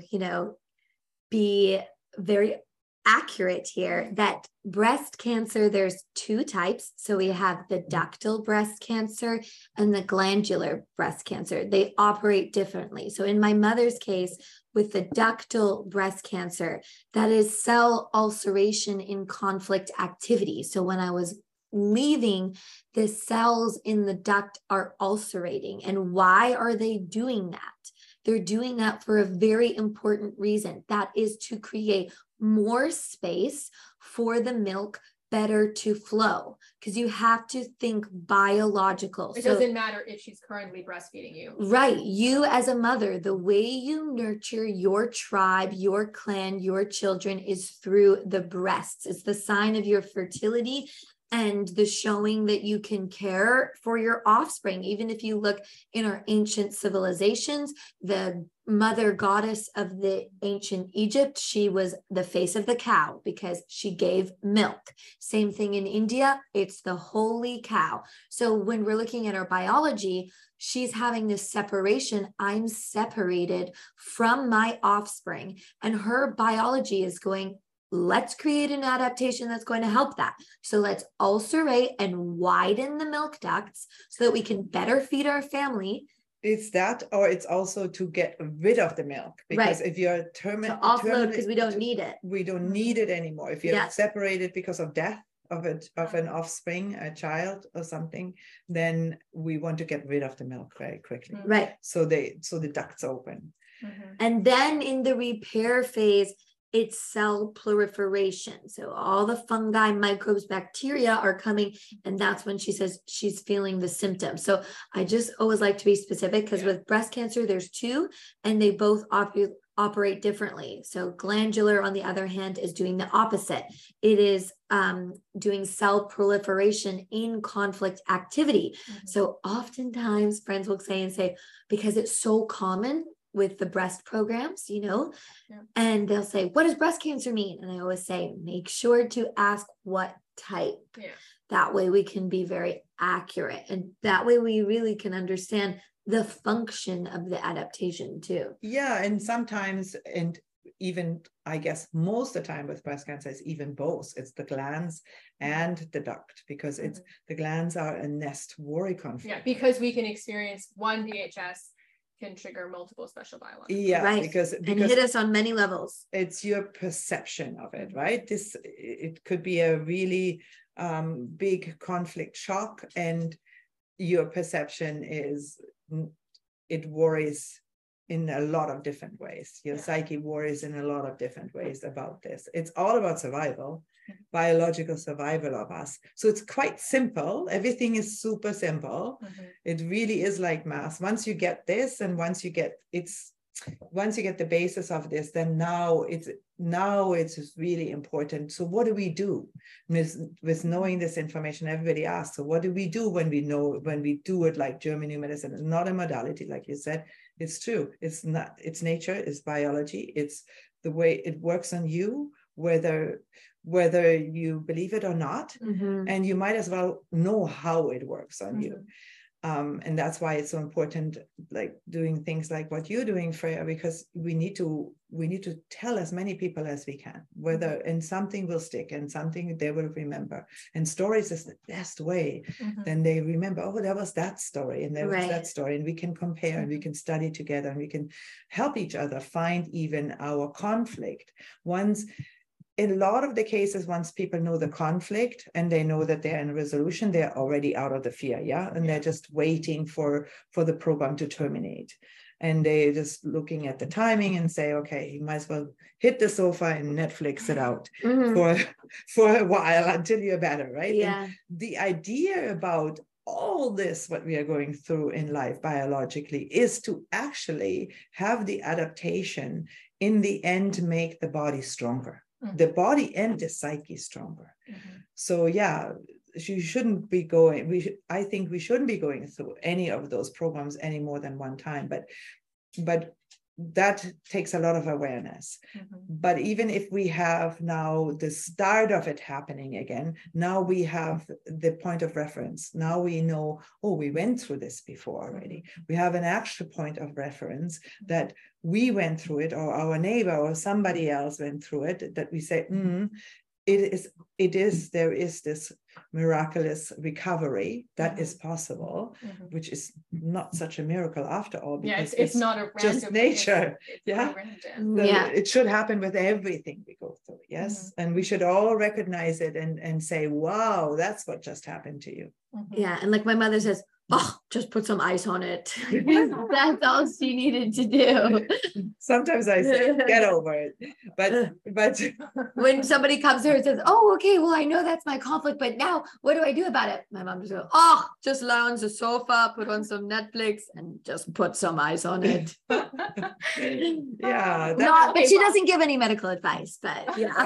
be very accurate here that breast cancer, there's 2 types. So we have the ductal breast cancer and the glandular breast cancer. They operate differently. So in my mother's case, with the ductal breast cancer, that is cell ulceration in conflict activity. So when I was leaving, the cells in the duct are ulcerating. And why are they doing that? They're doing that for a very important reason. That is to create more space for the milk better to flow, because you have to think biological. It doesn't matter if she's currently breastfeeding you. Right. You as a mother, the way you nurture your tribe, your clan, your children is through the breasts. It's the sign of your fertility and the showing that you can care for your offspring. Even if you look in our ancient civilizations, the mother goddess of the ancient Egypt, she was the face of the cow because she gave milk. Same thing in India, it's the holy cow. So when we're looking at our biology, she's having this separation. I'm separated from my offspring, and her biology is going, let's create an adaptation that's going to help that. So let's ulcerate and widen the milk ducts so that we can better feed our family. It's that, or it's also to get rid of the milk, because if you're to offload, because we don't need it. We don't need it anymore. If you're separated because of death of an offspring, a child or something, then we want to get rid of the milk very quickly. Right. So the ducts open. And then in the repair phase, it's cell proliferation. So all the fungi, microbes, bacteria are coming, and that's when she says she's feeling the symptoms. So I just always like to be specific, because with breast cancer, there's 2, and they both operate differently. So glandular, on the other hand, is doing the opposite. It is doing cell proliferation in conflict activity. So oftentimes friends will say, because it's so common with the breast programs, and they'll say, what does breast cancer mean? And I always say, make sure to ask what type, That way we can be very accurate. And that way we really can understand the function of the adaptation too. Yeah. And sometimes, and even I guess most of the time with breast cancer is even both. It's the glands and the duct, because it's the glands are a nest worry conflict. Yeah, because we can experience one DHS can trigger multiple special biologics. Yeah, right. because and hit us on many levels. It's your perception of it, right? It could be a really big conflict shock, and your perception is, it worries in a lot of different ways. Your psyche worries in a lot of different ways about this. It's all about survival, biological survival of us. So it's quite simple. Everything is super simple. It really is like math. Once you get this, and once you get the basis of this, then now it's really important. So what do we do with knowing this information? Everybody asks, so what do we do when we do it like German New Medicine? It's not a modality, like you said. It's true. It's not. It's nature. It's biology. It's the way it works on you, whether you believe it or not, and you might as well know how it works on you. And that's why it's so important, like doing things like what you're doing, Freya, because we need to tell as many people as we can, and something will stick and something they will remember. And stories is the best way. Then they remember, oh, there was that story and there was that story, and we can compare and we can study together and we can help each other find even our conflict. In a lot of the cases, once people know the conflict and they know that they're in resolution, they're already out of the fear, and they're just waiting for the program to terminate. And they're just looking at the timing and say, okay, you might as well hit the sofa and Netflix it out for a while until you're better, right? Yeah. And the idea about all this, what we are going through in life biologically, is to actually have the adaptation in the end make the body stronger. The body and the psyche stronger. So yeah, you shouldn't be going. I think we shouldn't be going through any of those programs any more than one time. But that takes a lot of awareness. But even if we have now the start of it happening again, now we have the point of reference. Now we know, oh, we went through this before already. We have an actual point of reference that we went through it, or our neighbor or somebody else went through it, that we say, there is this miraculous recovery that is possible, which is not such a miracle after all, because it's not a random, just nature. It should happen with everything we go through. And we should all recognize it and say, wow, that's what just happened to you. And like my mother says, oh, just put some ice on it. That's all she needed to do. Sometimes I say, get over it. But when somebody comes here and says, oh, okay, well, I know that's my conflict, but now what do I do about it? My mom just goes, oh, just lie on the sofa, put on some Netflix and just put some ice on it. But she doesn't give any medical advice, but yeah.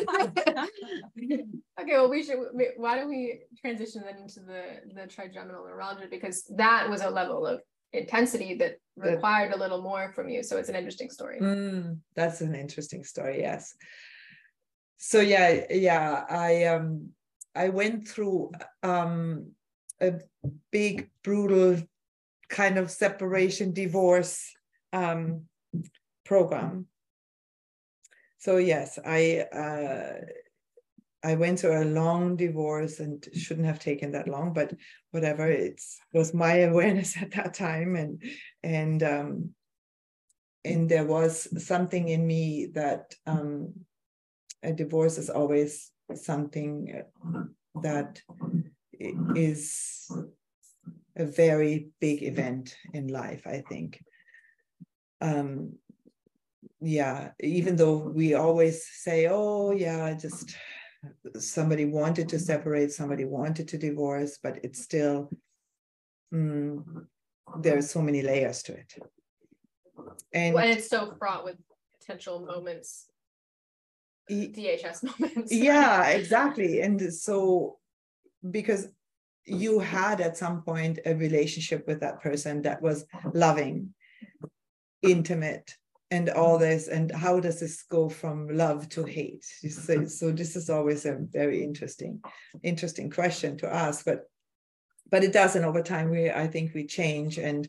Okay, well, why don't we transition then into the trigeminal neuralgia, because that was a level of intensity that required a little more from you. So it's an interesting story. That's an interesting story, yes. So I went through a big, brutal kind of separation, divorce program. So yes, I went through a long divorce, and shouldn't have taken that long, but whatever, it was my awareness at that time. And there was something in me that a divorce is always something that is a very big event in life, I think. Even though we always say, oh yeah, just somebody wanted to separate, somebody wanted to divorce, but it's still, there are so many layers to it. And it's so fraught with potential moments, DHS moments. Yeah, exactly. And so, because you had at some point a relationship with that person that was loving, intimate, and all this, and how does this go from love to hate? So this is always a very interesting question to ask, but it does, and over time I think we change, and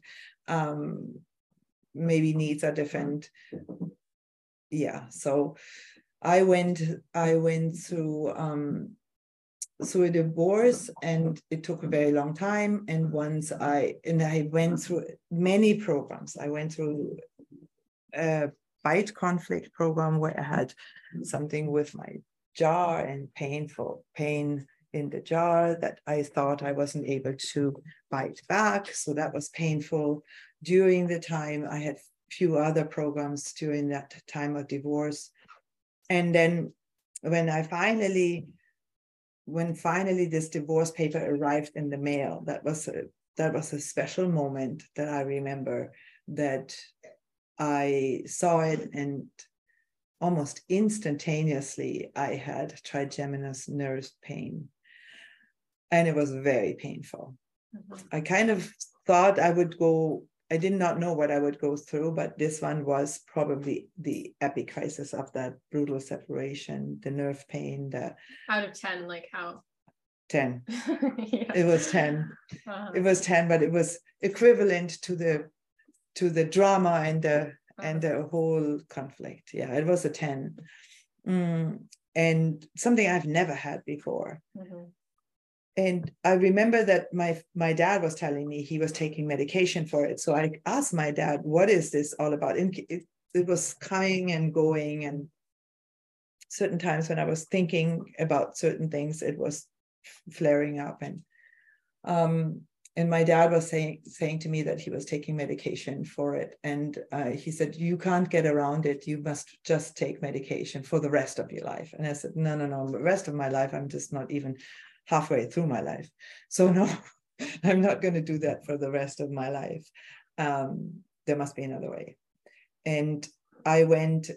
maybe needs are different. Yeah. So I went through a divorce, and it took a very long time. And I went through many programs. I went through a bite conflict program where I had something with my jaw and pain in the jaw that I thought I wasn't able to bite back. So that was painful. During the time, I had few other programs during that time of divorce. And then when finally this divorce paper arrived in the mail, that was a special moment that I remember, that I saw it, and almost instantaneously I had trigeminous nerve pain, and it was very painful. Mm-hmm. I kind of thought I did not know what I would go through, but this one was probably the epic crisis of that brutal separation, the nerve pain. Out of 10, like how? 10. Yeah. It was 10. Uh-huh. It was 10, but it was equivalent to the drama and the whole conflict. Yeah, it was a 10. And something I've never had before. Mm-hmm. And I remember that my dad was telling me he was taking medication for it. So I asked my dad, what is this all about? And it was coming and going. And certain times when I was thinking about certain things, it was flaring up. And my dad was saying to me that he was taking medication for it. And he said, you can't get around it. You must just take medication for the rest of your life. And I said, no, the rest of my life, I'm just not even halfway through my life. So no, I'm not going to do that for the rest of my life. There must be another way. And I went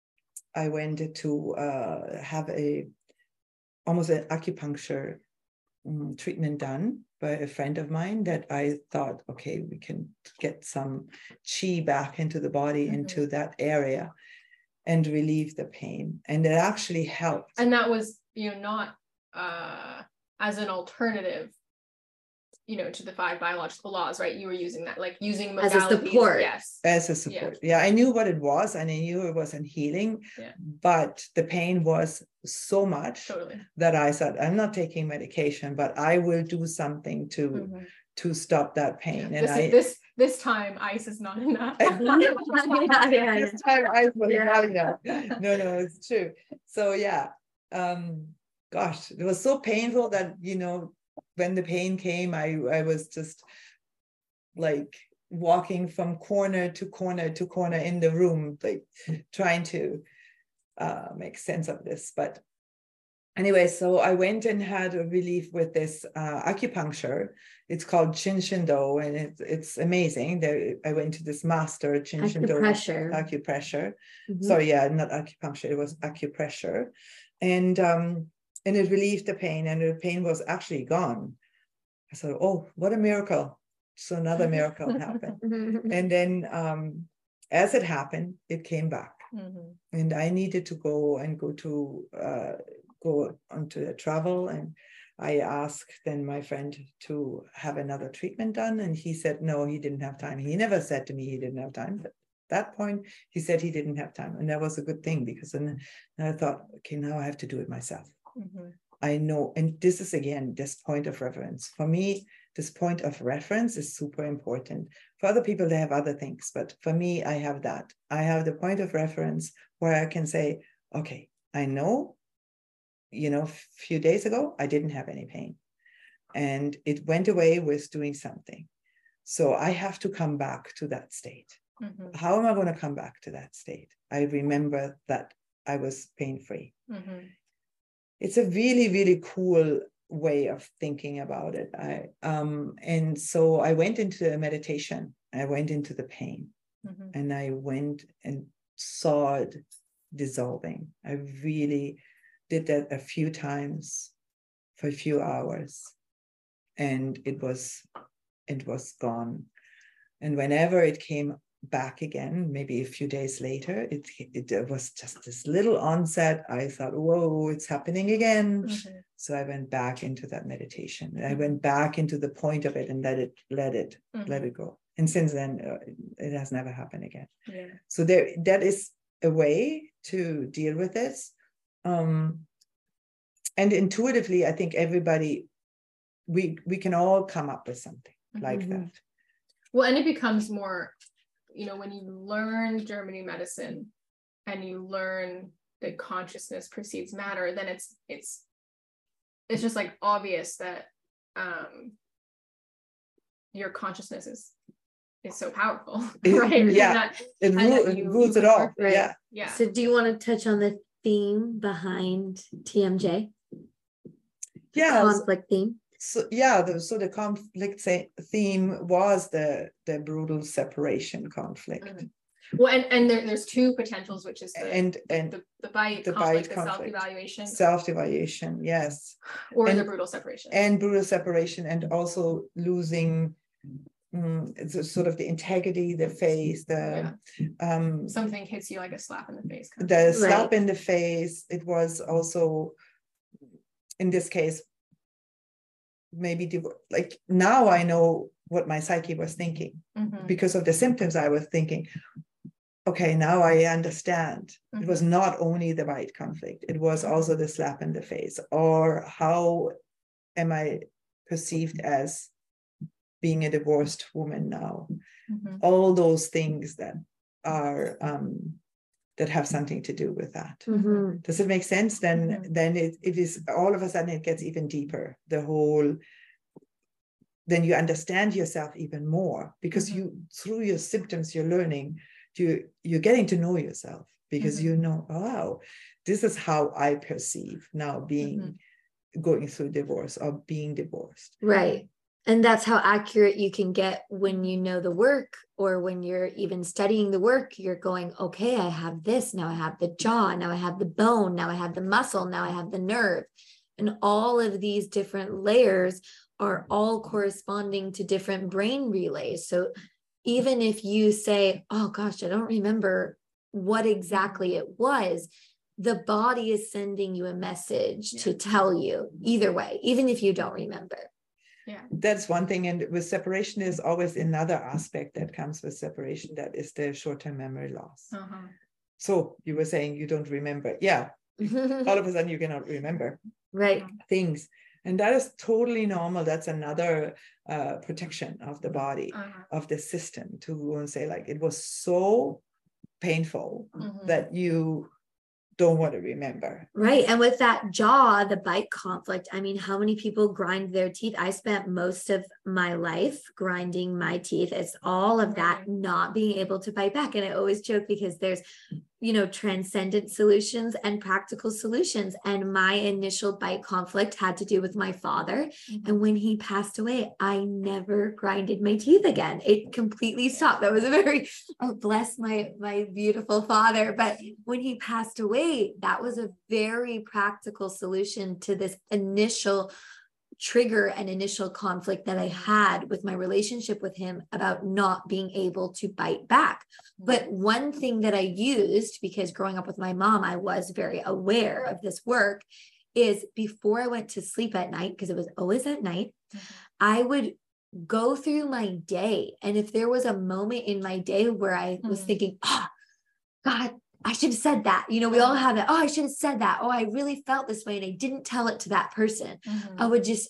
to have almost an acupuncture treatment done by a friend of mine, that I thought, okay, we can get some chi back into the body, mm-hmm. into that area, and relieve the pain. And it actually helped. And that was, not as an alternative, to the 5 biological laws, right? You were using that, like using modalities. As a support. Yes. As a support. Yeah. I knew what it was, and I knew it wasn't healing, but the pain was so much that I said, I'm not taking medication, but I will do something to stop that pain. And this time ice is not enough. This time ice was not enough. No, it's true. So gosh, it was so painful that, when the pain came, I was just like walking from corner to corner to corner in the room, like trying to make sense of this. But anyway, so I went and had a relief with this acupuncture. It's called Chin Shin Do, and it's amazing. I went to this master, Chin Shin Do acupressure. Mm-hmm. Sorry, not acupuncture, it was acupressure. And it relieved the pain, and the pain was actually gone. I thought, oh, what a miracle. So another miracle happened. And then as it happened, it came back. Mm-hmm. And I needed to go onto a travel. And I asked then my friend to have another treatment done. And he said, no, he didn't have time. He never said to me he didn't have time. But at that point, he said he didn't have time. And that was a good thing, because then I thought, okay, now I have to do it myself. Mm-hmm. I know, and this is again this point of reference. For me, this point of reference is super important. For other people, they have other things, but for me, I have that. I have the point of reference where I can say, okay, I know, a few days ago, I didn't have any pain, and it went away with doing something. So I have to come back to that state. Mm-hmm. How am I going to come back to that state? I remember that I was pain-free. Mm-hmm. It's a really, really cool way of thinking about it. And so I went into a meditation. I went into the pain, mm-hmm. and I went and saw it dissolving. I really did that a few times for a few hours, and it was gone. And whenever it came back again, maybe a few days later. It was just this little onset. I thought, whoa, it's happening again. Mm-hmm. So I went back into that meditation. I went back into the point of it and let it go. And since then, it has never happened again. Yeah. So that is a way to deal with this. And intuitively, I think everybody, we can all come up with something like that. Well, and it becomes more, when you learn German New Medicine and you learn that consciousness precedes matter, then it's just like obvious that your consciousness is so powerful, right? Yeah, it rules it all. Right. Yeah. So do you want to touch on the theme behind TMJ? Yeah. Conflict theme. So yeah, the conflict theme was the brutal separation conflict. Mm-hmm. Well, and there's two potentials, which is the bite conflict, the self-evaluation, yes, or the brutal separation, and also losing sort of the integrity, the face, something hits you like a slap in the face. The slap in the face. It was also, in this case, maybe like now I know what my psyche was thinking because of the symptoms I was thinking. Okay, now I understand. It was not only the bite conflict, it was also the slap in the face, or how am I perceived as being a divorced woman now? All those things that are that have something to do with that. Does it make sense? Then it is all of a sudden it gets even deeper. Then you understand yourself even more, because through your symptoms you're learning, you're getting to know yourself, because you know, wow, this is how I perceive now going through divorce or being divorced. Right. And that's how accurate you can get when you know the work, or when you're even studying the work, you're going, okay, I have this, now I have the jaw, now I have the bone, now I have the muscle, now I have the nerve. And all of these different layers are all corresponding to different brain relays. So even if you say, oh gosh, I don't remember what exactly it was, the body is sending you a message to tell you either way, even if you don't remember. Yeah, that's one thing. And with separation is always another aspect that comes with separation, that is the short-term memory loss. So you were saying you don't remember. Yeah, all of a sudden you cannot remember things. And that is totally normal. That's another protection of the body, of the system, to say like, it was so painful that you don't want to remember. Right. And with that jaw, the bite conflict, I mean, how many people grind their teeth? I spent most of my life grinding my teeth. It's all of that not being able to bite back. And I always joke, because there's, transcendent solutions and practical solutions. And my initial bite conflict had to do with my father. And when he passed away, I never grinded my teeth again. It completely stopped. That was bless my beautiful father. But when he passed away, that was a very practical solution to this initial trigger and initial conflict that I had with my relationship with him about not being able to bite back. But one thing that I used, because growing up with my mom, I was very aware of this work, is before I went to sleep at night, because it was always at night, I would go through my day. And if there was a moment in my day where I was thinking, oh, God, I should have said that. We all have it. Oh, I should have said that. Oh, I really felt this way and I didn't tell it to that person. I would just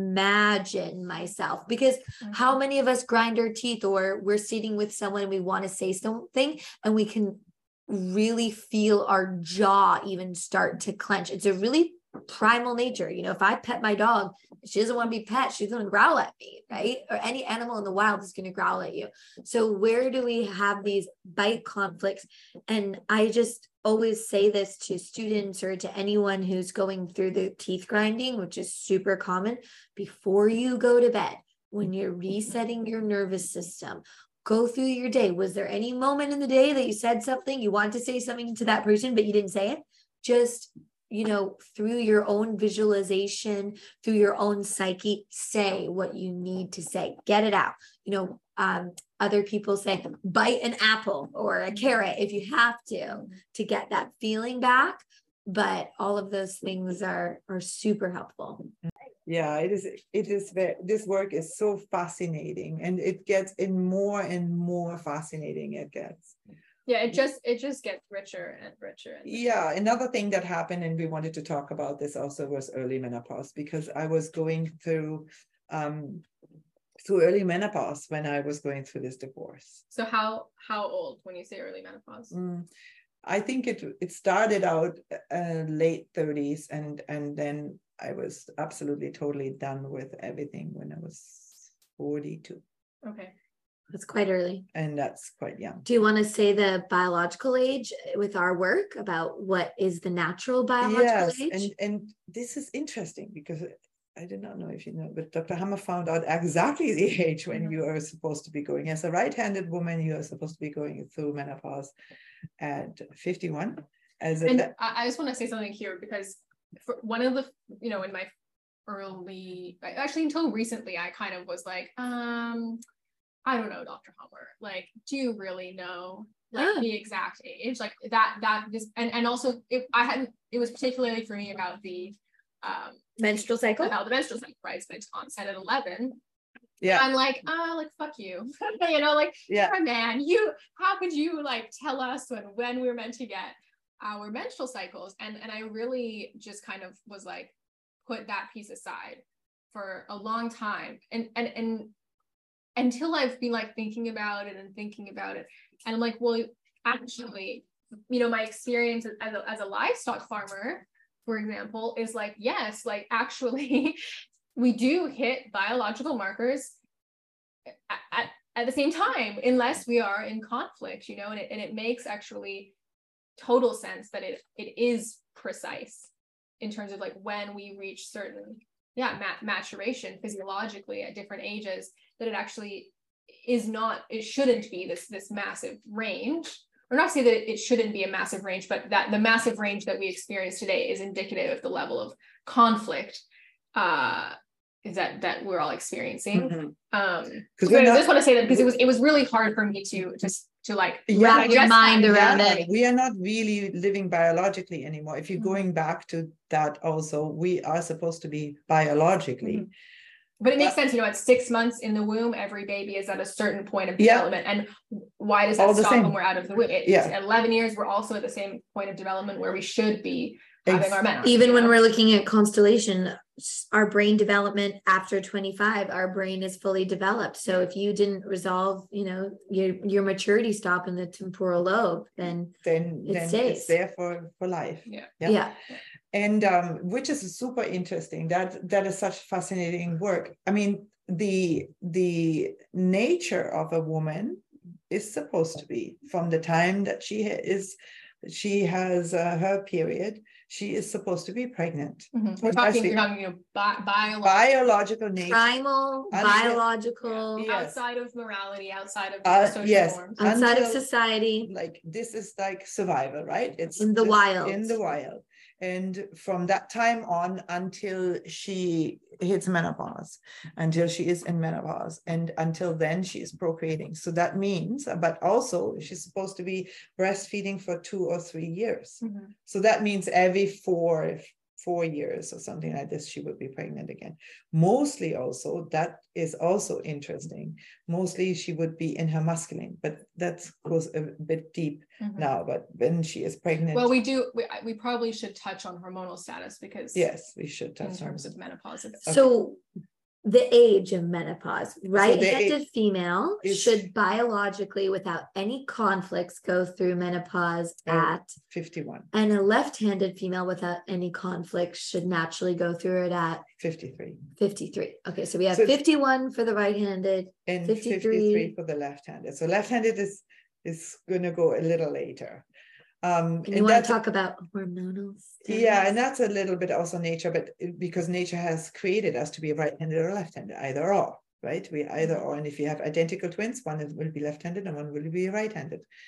imagine myself, because how many of us grind our teeth, or we're sitting with someone and we want to say something and we can really feel our jaw even start to clench. It's a really primal nature. If I pet my dog, she doesn't want to be pet, she's going to growl at me, right? Or any animal in the wild is going to growl at you. So where do we have these bite conflicts? And I just always say this to students or to anyone who's going through the teeth grinding, which is super common. Before you go to bed, when you're resetting your nervous system, go through your day. Was there any moment in the day that you said something, you wanted to say something to that person, but you didn't say it? Just through your own visualization, through your own psyche, say what you need to say, get it out. Other people say, bite an apple or a carrot if you have to get that feeling back. But all of those things are super helpful. Yeah, it is this work is so fascinating, and it gets more and more fascinating it gets. Yeah, it just gets richer and richer. Yeah, another thing that happened, and we wanted to talk about this also, was early menopause, because I was going through early menopause when I was going through this divorce. So how old when you say early menopause? I think it started out late 30s, and then I was absolutely totally done with everything when I was 42. Okay. That's quite early. And that's quite young. Do you want to say the biological age with our work about what is the natural biological age? Yes, and this is interesting because I did not know if you know, but Dr. Hammer found out exactly the age when you are supposed to be going. As a right-handed woman, you are supposed to be going through menopause at 51. I just want to say something here, because for one of the, in my early, actually until recently, I kind of was like, I don't know, Dr. Hammer, like, do you really know the exact age? Like and also it was particularly for me about the menstrual cycle, right? It's onset at 11. Yeah, I'm like, fuck you. You're a man. How could you tell us when we're meant to get our menstrual cycles? And I really just kind of was like, put that piece aside for a long time. And until I've been thinking about it. And I'm like, well, actually, my experience as a livestock farmer, for example, is yes, actually we do hit biological markers at the same time, unless we are in conflict, and it makes actually total sense that it is precise in terms of when we reach certain maturation physiologically at different ages, that it actually is not, it shouldn't be this massive range. Or not to say that it shouldn't be a massive range, but that the massive range that we experience today is indicative of the level of conflict that we're all experiencing. I just want to say that because it was really hard for me to wrap your mind around it. We are not really living biologically anymore. If you're going back to that, also we are supposed to be biologically. But it makes sense, at 6 months in the womb, every baby is at a certain point of development. And why does that stop when we're out of the womb? At 11 years, we're also at the same point of development where we should be having our menopause. Even when we're looking at constellation, our brain development after 25, our brain is fully developed. So if you didn't resolve, your maturity stop in the temporal lobe, then it stays. It's there for life. Yeah. And which is super interesting. That is such fascinating work. I mean, the nature of a woman is supposed to be from the time that she has her period, she is supposed to be pregnant. We're talking biological nature, primal, biological, outside of morality, outside of social norms, outside of society. This is survival, right? It's in the wild. And from that time on until she hits menopause, until she is in menopause, and until then she is procreating. So that means, but also she's supposed to be breastfeeding for 2 or 3 years. So that means every 4 years or something like this, she would be pregnant again. Mostly also, that is also interesting. Mostly she would be in her masculine, but that goes a bit deep now. But when she is pregnant. Well, we probably should touch on hormonal status, because yes, we should touch in terms of menopause. Okay. So the age of menopause, right-handed female should biologically, without any conflicts, go through menopause at 51. And a left-handed female without any conflicts should naturally go through it at 53. Okay, so we have 51 for the right-handed and 53 for the left-handed. So left-handed is going to go a little later. And you want to talk about hormonal status? Yeah, and that's a little bit also nature, but because nature has created us to be right-handed or left-handed, either or, right? We either or, and if you have identical twins, one will be left-handed and one will be right-handed.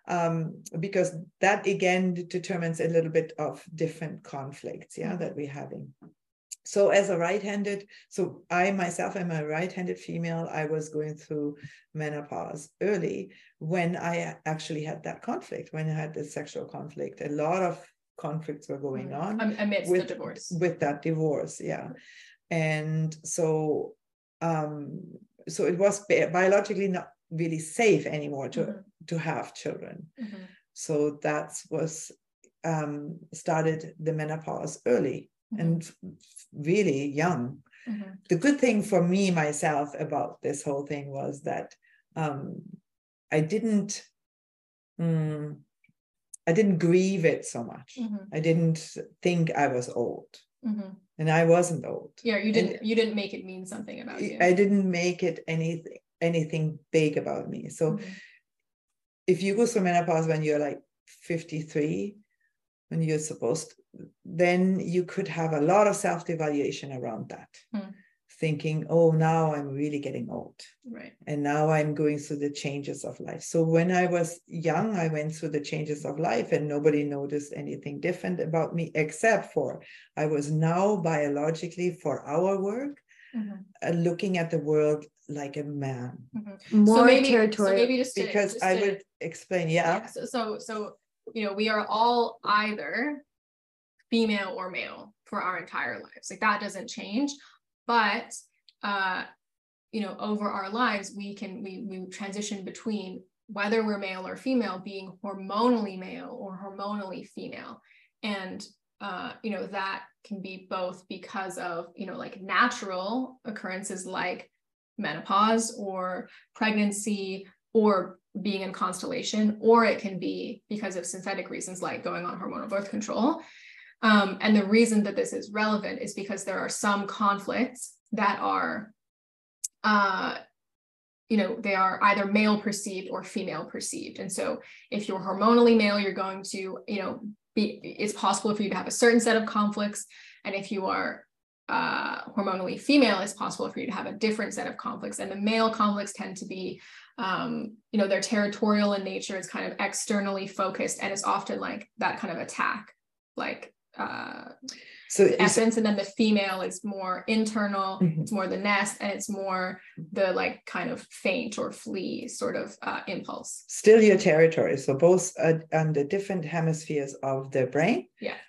because that again determines a little bit of different conflicts, that we're having. So as a right-handed, so I myself am a right-handed female. I was going through menopause early when I actually had that conflict, when I had the sexual conflict. A lot of conflicts were going on amidst the divorce. With that divorce, and so so it was biologically not really safe anymore to have children. So that was started the menopause early and really young. The good thing for me myself about this whole thing was that I didn't grieve it so much. I didn't think I was old. And I wasn't old. Yeah, you didn't make it mean something about you. I didn't make it anything big about me. So if you go through menopause when you're like 53, when you're supposed to, then you could have a lot of self-evaluation around that. Thinking, oh, now I'm really getting old. Right. And now I'm going through the changes of life. So when I was young, I went through the changes of life and nobody noticed anything different about me, except for I was now biologically, for our work, looking at the world like a man. More territorial. So maybe just because I would explain, So we are all either female or male for our entire lives. Like that doesn't change. But, over our lives, we transition between whether we're male or female, being hormonally male or hormonally female. And, that can be both because of, like natural occurrences like menopause or pregnancy or being in constellation, or it can be because of synthetic reasons like going on hormonal birth control. And the reason that this is relevant is because there are some conflicts that are, they are either male perceived or female perceived. And so if you're hormonally male, you're going to, it's possible for you to have a certain set of conflicts. And if you are hormonally female, it's possible for you to have a different set of conflicts. And the male conflicts tend to be, they're territorial in nature. It's kind of externally focused, and it's often like that kind of attack, like, essence. And then the female is more internal, it's more the nest, and it's more the like kind of faint or flee sort of impulse. Still your territory. So both on the different hemispheres of the brain.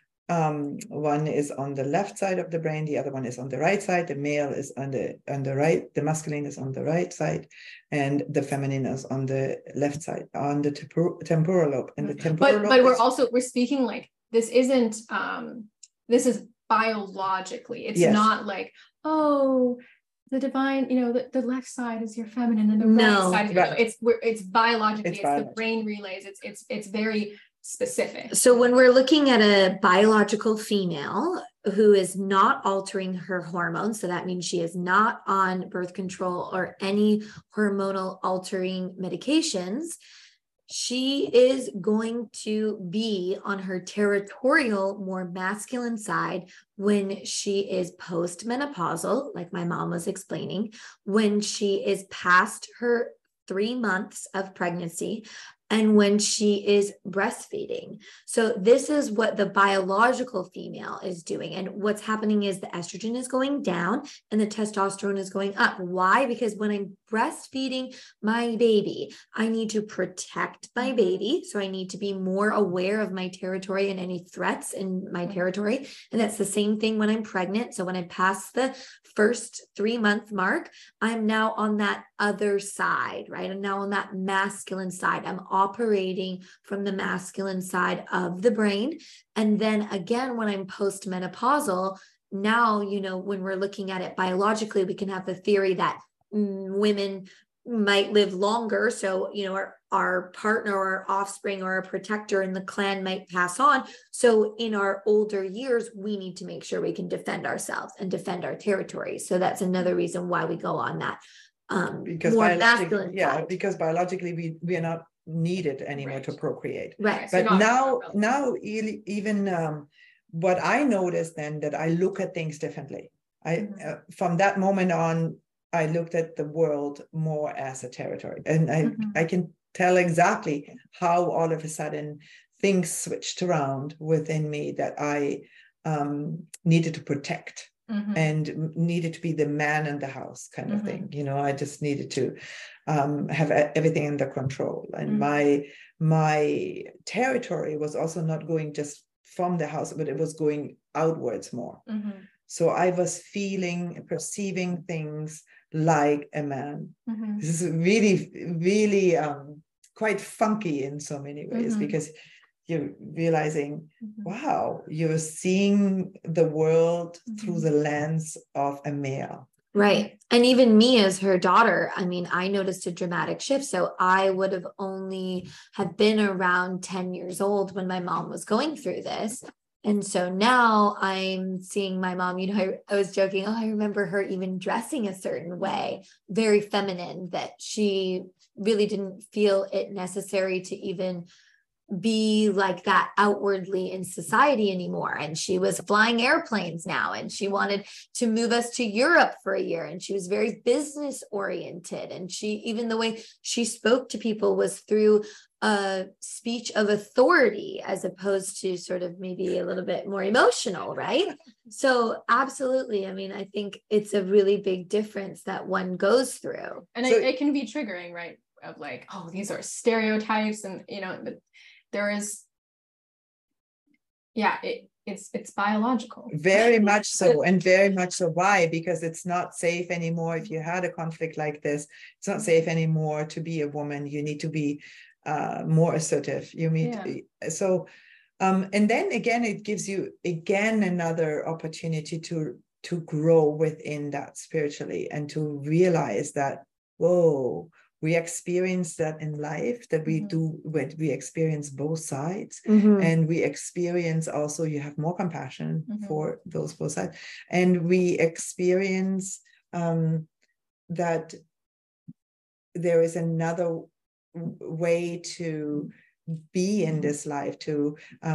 One is on the left side of the brain, the other one is on the right side. The male is on the right, the masculine is on the right side, and the feminine is on the left side, on the temporal lobe. And the temporal lobe. But we're speaking like, this isn't, this is biologically, it's not like, oh, the divine, the left side is your feminine and the right side, it's biologically, it's the brain relays, it's very specific. So when we're looking at a biological female who is not altering her hormones, so that means she is not on birth control or any hormonal altering medications, she is going to be on her territorial, more masculine side when she is postmenopausal, like my mom was explaining, when she is past her 3 months of pregnancy, and when she is breastfeeding. So this is what the biological female is doing. And what's happening is the estrogen is going down and the testosterone is going up. Why? Because when I'm breastfeeding my baby, I need to protect my baby. So I need to be more aware of my territory and any threats in my territory. And that's the same thing when I'm pregnant. So when I pass the first 3-month mark, I'm now on that other side, right? I'm now on that masculine side. I'm operating from the masculine side of the brain. And then again, when I'm postmenopausal, now, when we're looking at it biologically, we can have the theory that women might live longer. So, our partner or our offspring or a protector in the clan might pass on. So in our older years, we need to make sure we can defend ourselves and defend our territory. So that's another reason why we go on that because more masculine side. Because biologically we are not needed anymore to procreate. Right. But now even what I noticed then, that I look at things differently. From that moment on, I looked at the world more as a territory, and I can tell exactly how all of a sudden things switched around within me that I needed to protect and needed to be the man in the house kind of thing. You know, I just needed to have everything under control. And my territory was also not going just from the house, but it was going outwards more. So I was feeling, perceiving things like a man. This is really, really quite funky in so many ways, because you're realizing, wow, you're seeing the world through the lens of a male. Right. And even me as her daughter, I mean, I noticed a dramatic shift. So I would have only have been around 10 years old when my mom was going through this. And so now I'm seeing my mom, you know, I was joking, oh, I remember her even dressing a certain way, very feminine, that she really didn't feel it necessary to even be like that outwardly in society anymore. And she was flying airplanes now, and she wanted to move us to Europe for a year. And she was very business oriented. And she, even the way she spoke to people was through a speech of authority, as opposed to sort of maybe a little bit more emotional, right? So absolutely. I mean, I think it's a really big difference that one goes through. And So, it can be triggering, right? Of like, oh, these are stereotypes, and you know, there is, yeah, it's biological. Very much so, and very much so. Why? Because it's not safe anymore. If you had a conflict like this, it's not safe anymore to be a woman. You need to be more assertive. You need so, and then again, it gives you again another opportunity to grow within that spiritually, and to realize that, whoa, we experience that in life, that we do, when we experience both sides, and we experience also, you have more compassion for those both sides, and we experience that there is another way to be in this life, to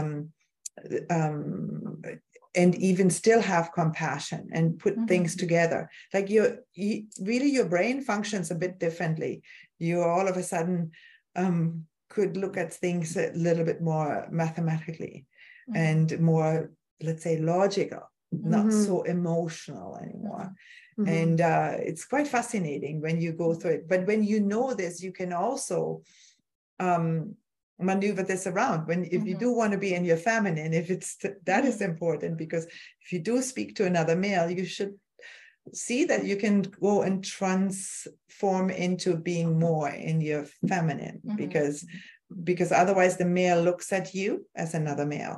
and even still have compassion and put things together. Like you really, your brain functions a bit differently. You all of a sudden could look at things a little bit more mathematically and more, let's say, logical, not so emotional anymore. And it's quite fascinating when you go through it. But when you know this, you can also maneuver this around. When if you do want to be in your feminine, if it's that is important, because if you do speak to another male, you should see that you can go and transform into being more in your feminine, because otherwise the male looks at you as another male.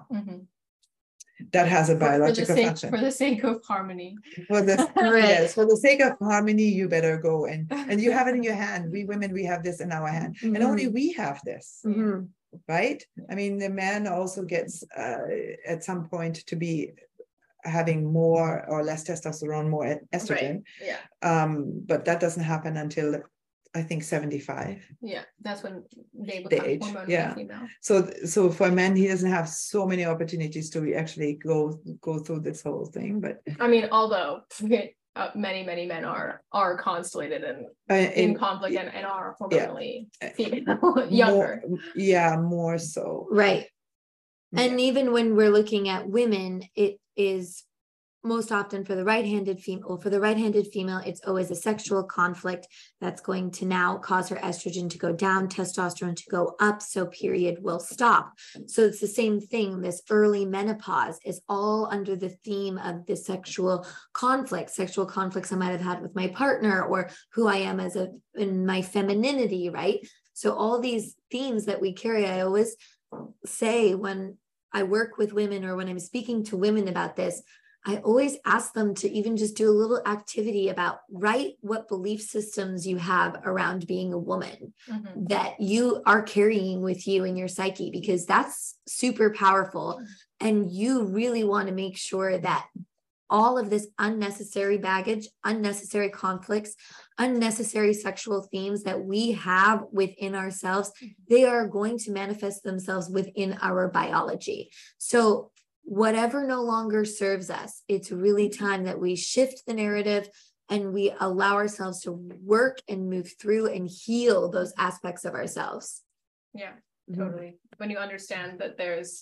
That has a biological function. For the sake of harmony. Yes, for the sake of harmony, you better go and you have it in your hand. We women, we have this in our hand, and only we have this, right? I mean, the man also gets at some point to be having more or less testosterone, more estrogen. But that doesn't happen until, I think, 75. Yeah, that's when they become hormonally female. So for a man, he doesn't have so many opportunities to actually go through this whole thing. But I mean, although many men are constellated and in conflict and are hormonally female, younger. More so. Right. And even when we're looking at women, it is most often for the right-handed female, it's always a sexual conflict that's going to now cause her estrogen to go down, testosterone to go up, so period will stop. So it's the same thing. This early menopause is all under the theme of the sexual conflicts I might have had with my partner, or who I am in my femininity, right? So all these themes that we carry, I always say when I work with women or when I'm speaking to women about this, I always ask them to even just do a little activity about write what belief systems you have around being a woman that you are carrying with you in your psyche, because that's super powerful. And you really want to make sure that all of this unnecessary baggage, unnecessary conflicts, unnecessary sexual themes that we have within ourselves, they are going to manifest themselves within our biology. So whatever no longer serves us, it's really time that we shift the narrative, and we allow ourselves to work and move through and heal those aspects of ourselves. Yeah, totally. When you understand that there's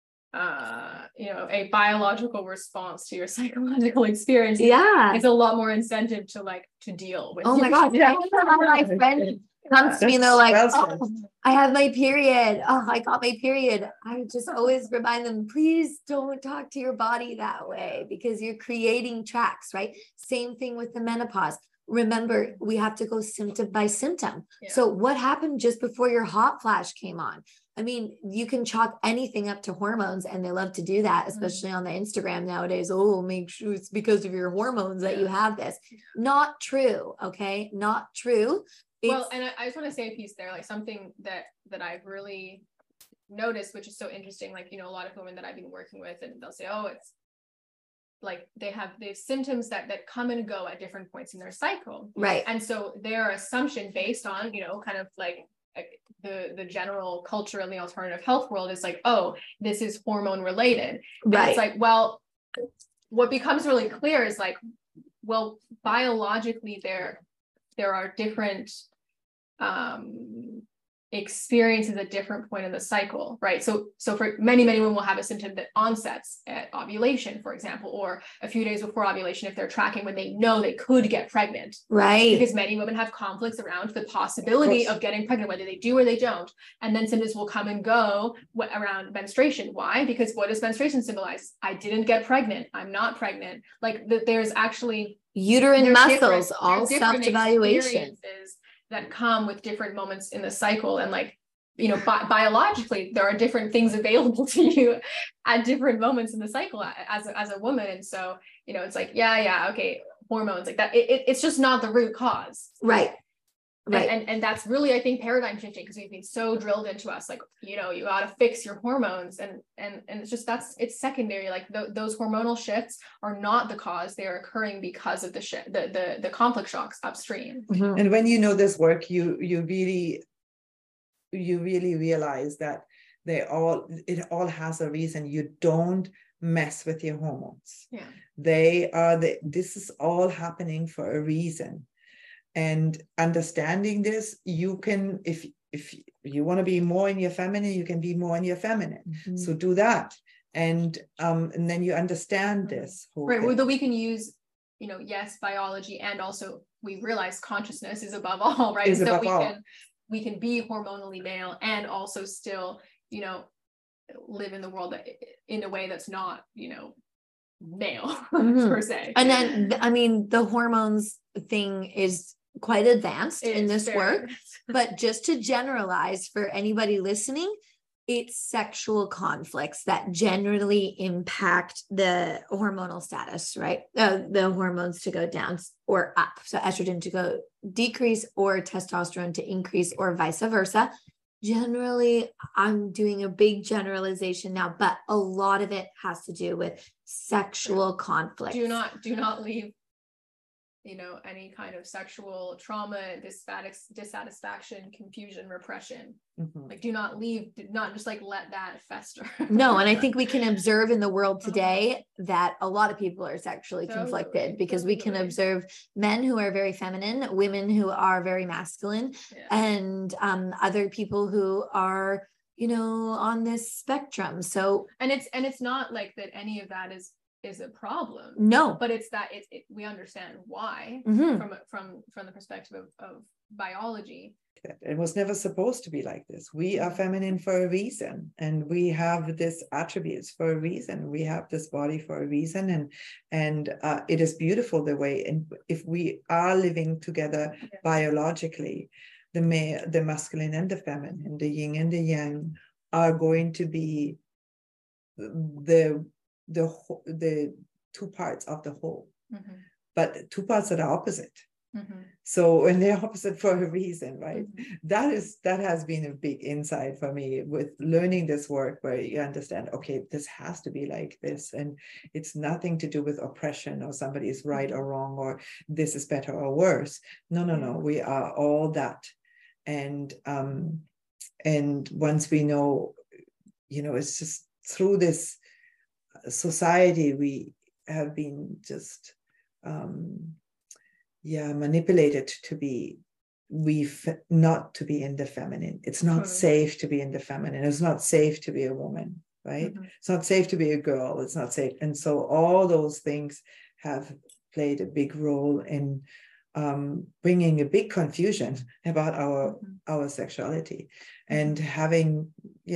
a biological response to your psychological experience, it's a lot more incentive to deal with. Oh my God. Yeah. My friend comes to me and they're like, I have my period. Oh, I got my period. I just always remind them, please don't talk to your body that way, because you're creating tracks, right? Same thing with the menopause. Remember, we have to go symptom by symptom. Yeah. So what happened just before your hot flash came on? I mean, you can chalk anything up to hormones, and they love to do that, especially on the Instagram nowadays. Oh, make sure it's because of your hormones that you have this. Not true. Okay. Not true. Well, and I just want to say a piece there, like something that I've really noticed, which is so interesting. Like, a lot of women that I've been working with, and they'll say, oh, it's like they have symptoms that come and go at different points in their cycle. Right. And so their assumption based on, kind of like the general culture in the alternative health world is like, oh, this is hormone related. Right. And it's like, well, what becomes really clear is like, well, biologically there are different experiences at different point in the cycle, right? So for many women will have a symptom that onsets at ovulation, for example, or a few days before ovulation if they're tracking when they know they could get pregnant, right? Because many women have conflicts around the possibility of getting pregnant, whether they do or they don't. And then symptoms will come and go around menstruation. Why? Because what does menstruation symbolize? I didn't get pregnant. I'm not pregnant. Like there's actually uterine muscles, all self-evaluation that come with different moments in the cycle. And like, biologically, there are different things available to you at different moments in the cycle as a woman. And so, it's like, okay, hormones like that. It's just not the root cause. Right. Right. And that's really, I think, paradigm shifting, because we've been so drilled into us, like, you got to fix your hormones, and it's just, it's secondary. Like those hormonal shifts are not the cause; they are occurring because of the conflict shocks upstream. Mm-hmm. And when you know this work, you really realize that it all has a reason. You don't mess with your hormones. Yeah, this is all happening for a reason. And understanding this, you can, if you want to be more in your feminine, you can be more in your feminine. Mm-hmm. So do that, and then you understand this. Right. Well, we can use, yes, biology, and also we realize consciousness is above all, right? So we can be hormonally male and also still, live in the world in a way that's not, male mm-hmm. per se. And then, I mean, the hormones thing is quite advanced in this work, but just to generalize for anybody listening, it's sexual conflicts that generally impact the hormonal status, right? The hormones to go down or up. So estrogen to go decrease, or testosterone to increase, or vice versa. Generally, I'm doing a big generalization now, but a lot of it has to do with sexual conflict. Do not leave, any kind of sexual trauma, dissatisfaction, confusion, repression. Mm-hmm. Like, do not just like let that fester. No, and I think we can observe in the world today that a lot of people are sexually conflicted, because we can observe men who are very feminine, women who are very masculine, and other people who are, on this spectrum. So, and it's not like that any of that is a problem. No, but it's that we understand why mm-hmm. from the perspective of biology. It was never supposed to be like this. We are feminine for a reason, and we have this attributes for a reason. We have this body for a reason, and it is beautiful the way. And if we are living together biologically, the masculine and the feminine, the yin and the yang, are going to be the two parts of the whole, mm-hmm. but two parts that are opposite. Mm-hmm. So, and they're opposite for a reason, right? Mm-hmm. That has been a big insight for me with learning this work, where you understand, okay, this has to be like this, and it's nothing to do with oppression or somebody is right or wrong, or this is better or worse. No, we are all that. And once we know, it's just through this society, we have been just manipulated to be not to be in the feminine. It's not safe to be in the feminine. It's not safe to be a woman, right? It's not safe to be a girl. It's not safe. And so all those things have played a big role in bringing a big confusion about our sexuality and having,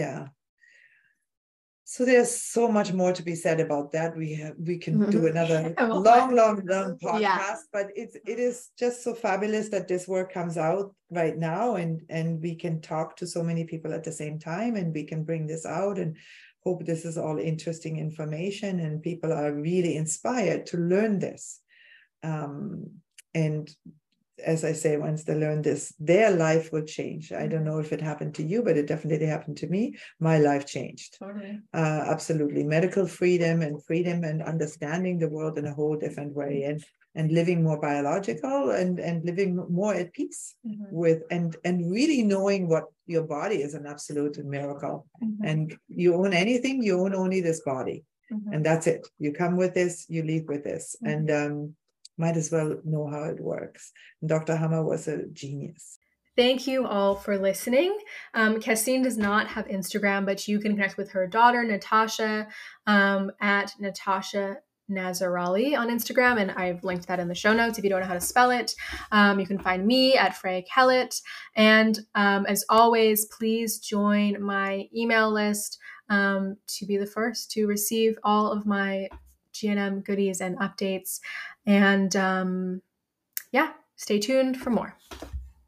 So there's so much more to be said about that. We can do another long podcast, but it is just so fabulous that this work comes out right now, and we can talk to so many people at the same time, and we can bring this out, and hope this is all interesting information and people are really inspired to learn this. And as I say, once they learn this, their life will change. I don't know if it happened to you, but it definitely happened to me. My life changed. Totally. Absolutely. Medical freedom and understanding the world in a whole different way, and living more biological and living more at peace with, and really knowing what your body is an absolute miracle. And you own anything, you own only this body. And that's it. You come with this, you leave with this. And might as well know how it works. And Dr. Hammer was a genius. Thank you all for listening. Kerstin does not have Instagram, but you can connect with her daughter, Natasha, at Natasha Nazarali on Instagram, and I've linked that in the show notes if you don't know how to spell it. You can find me at Freya Kellett. And as always, please join my email list to be the first to receive all of my GNM goodies and updates. And stay tuned for more.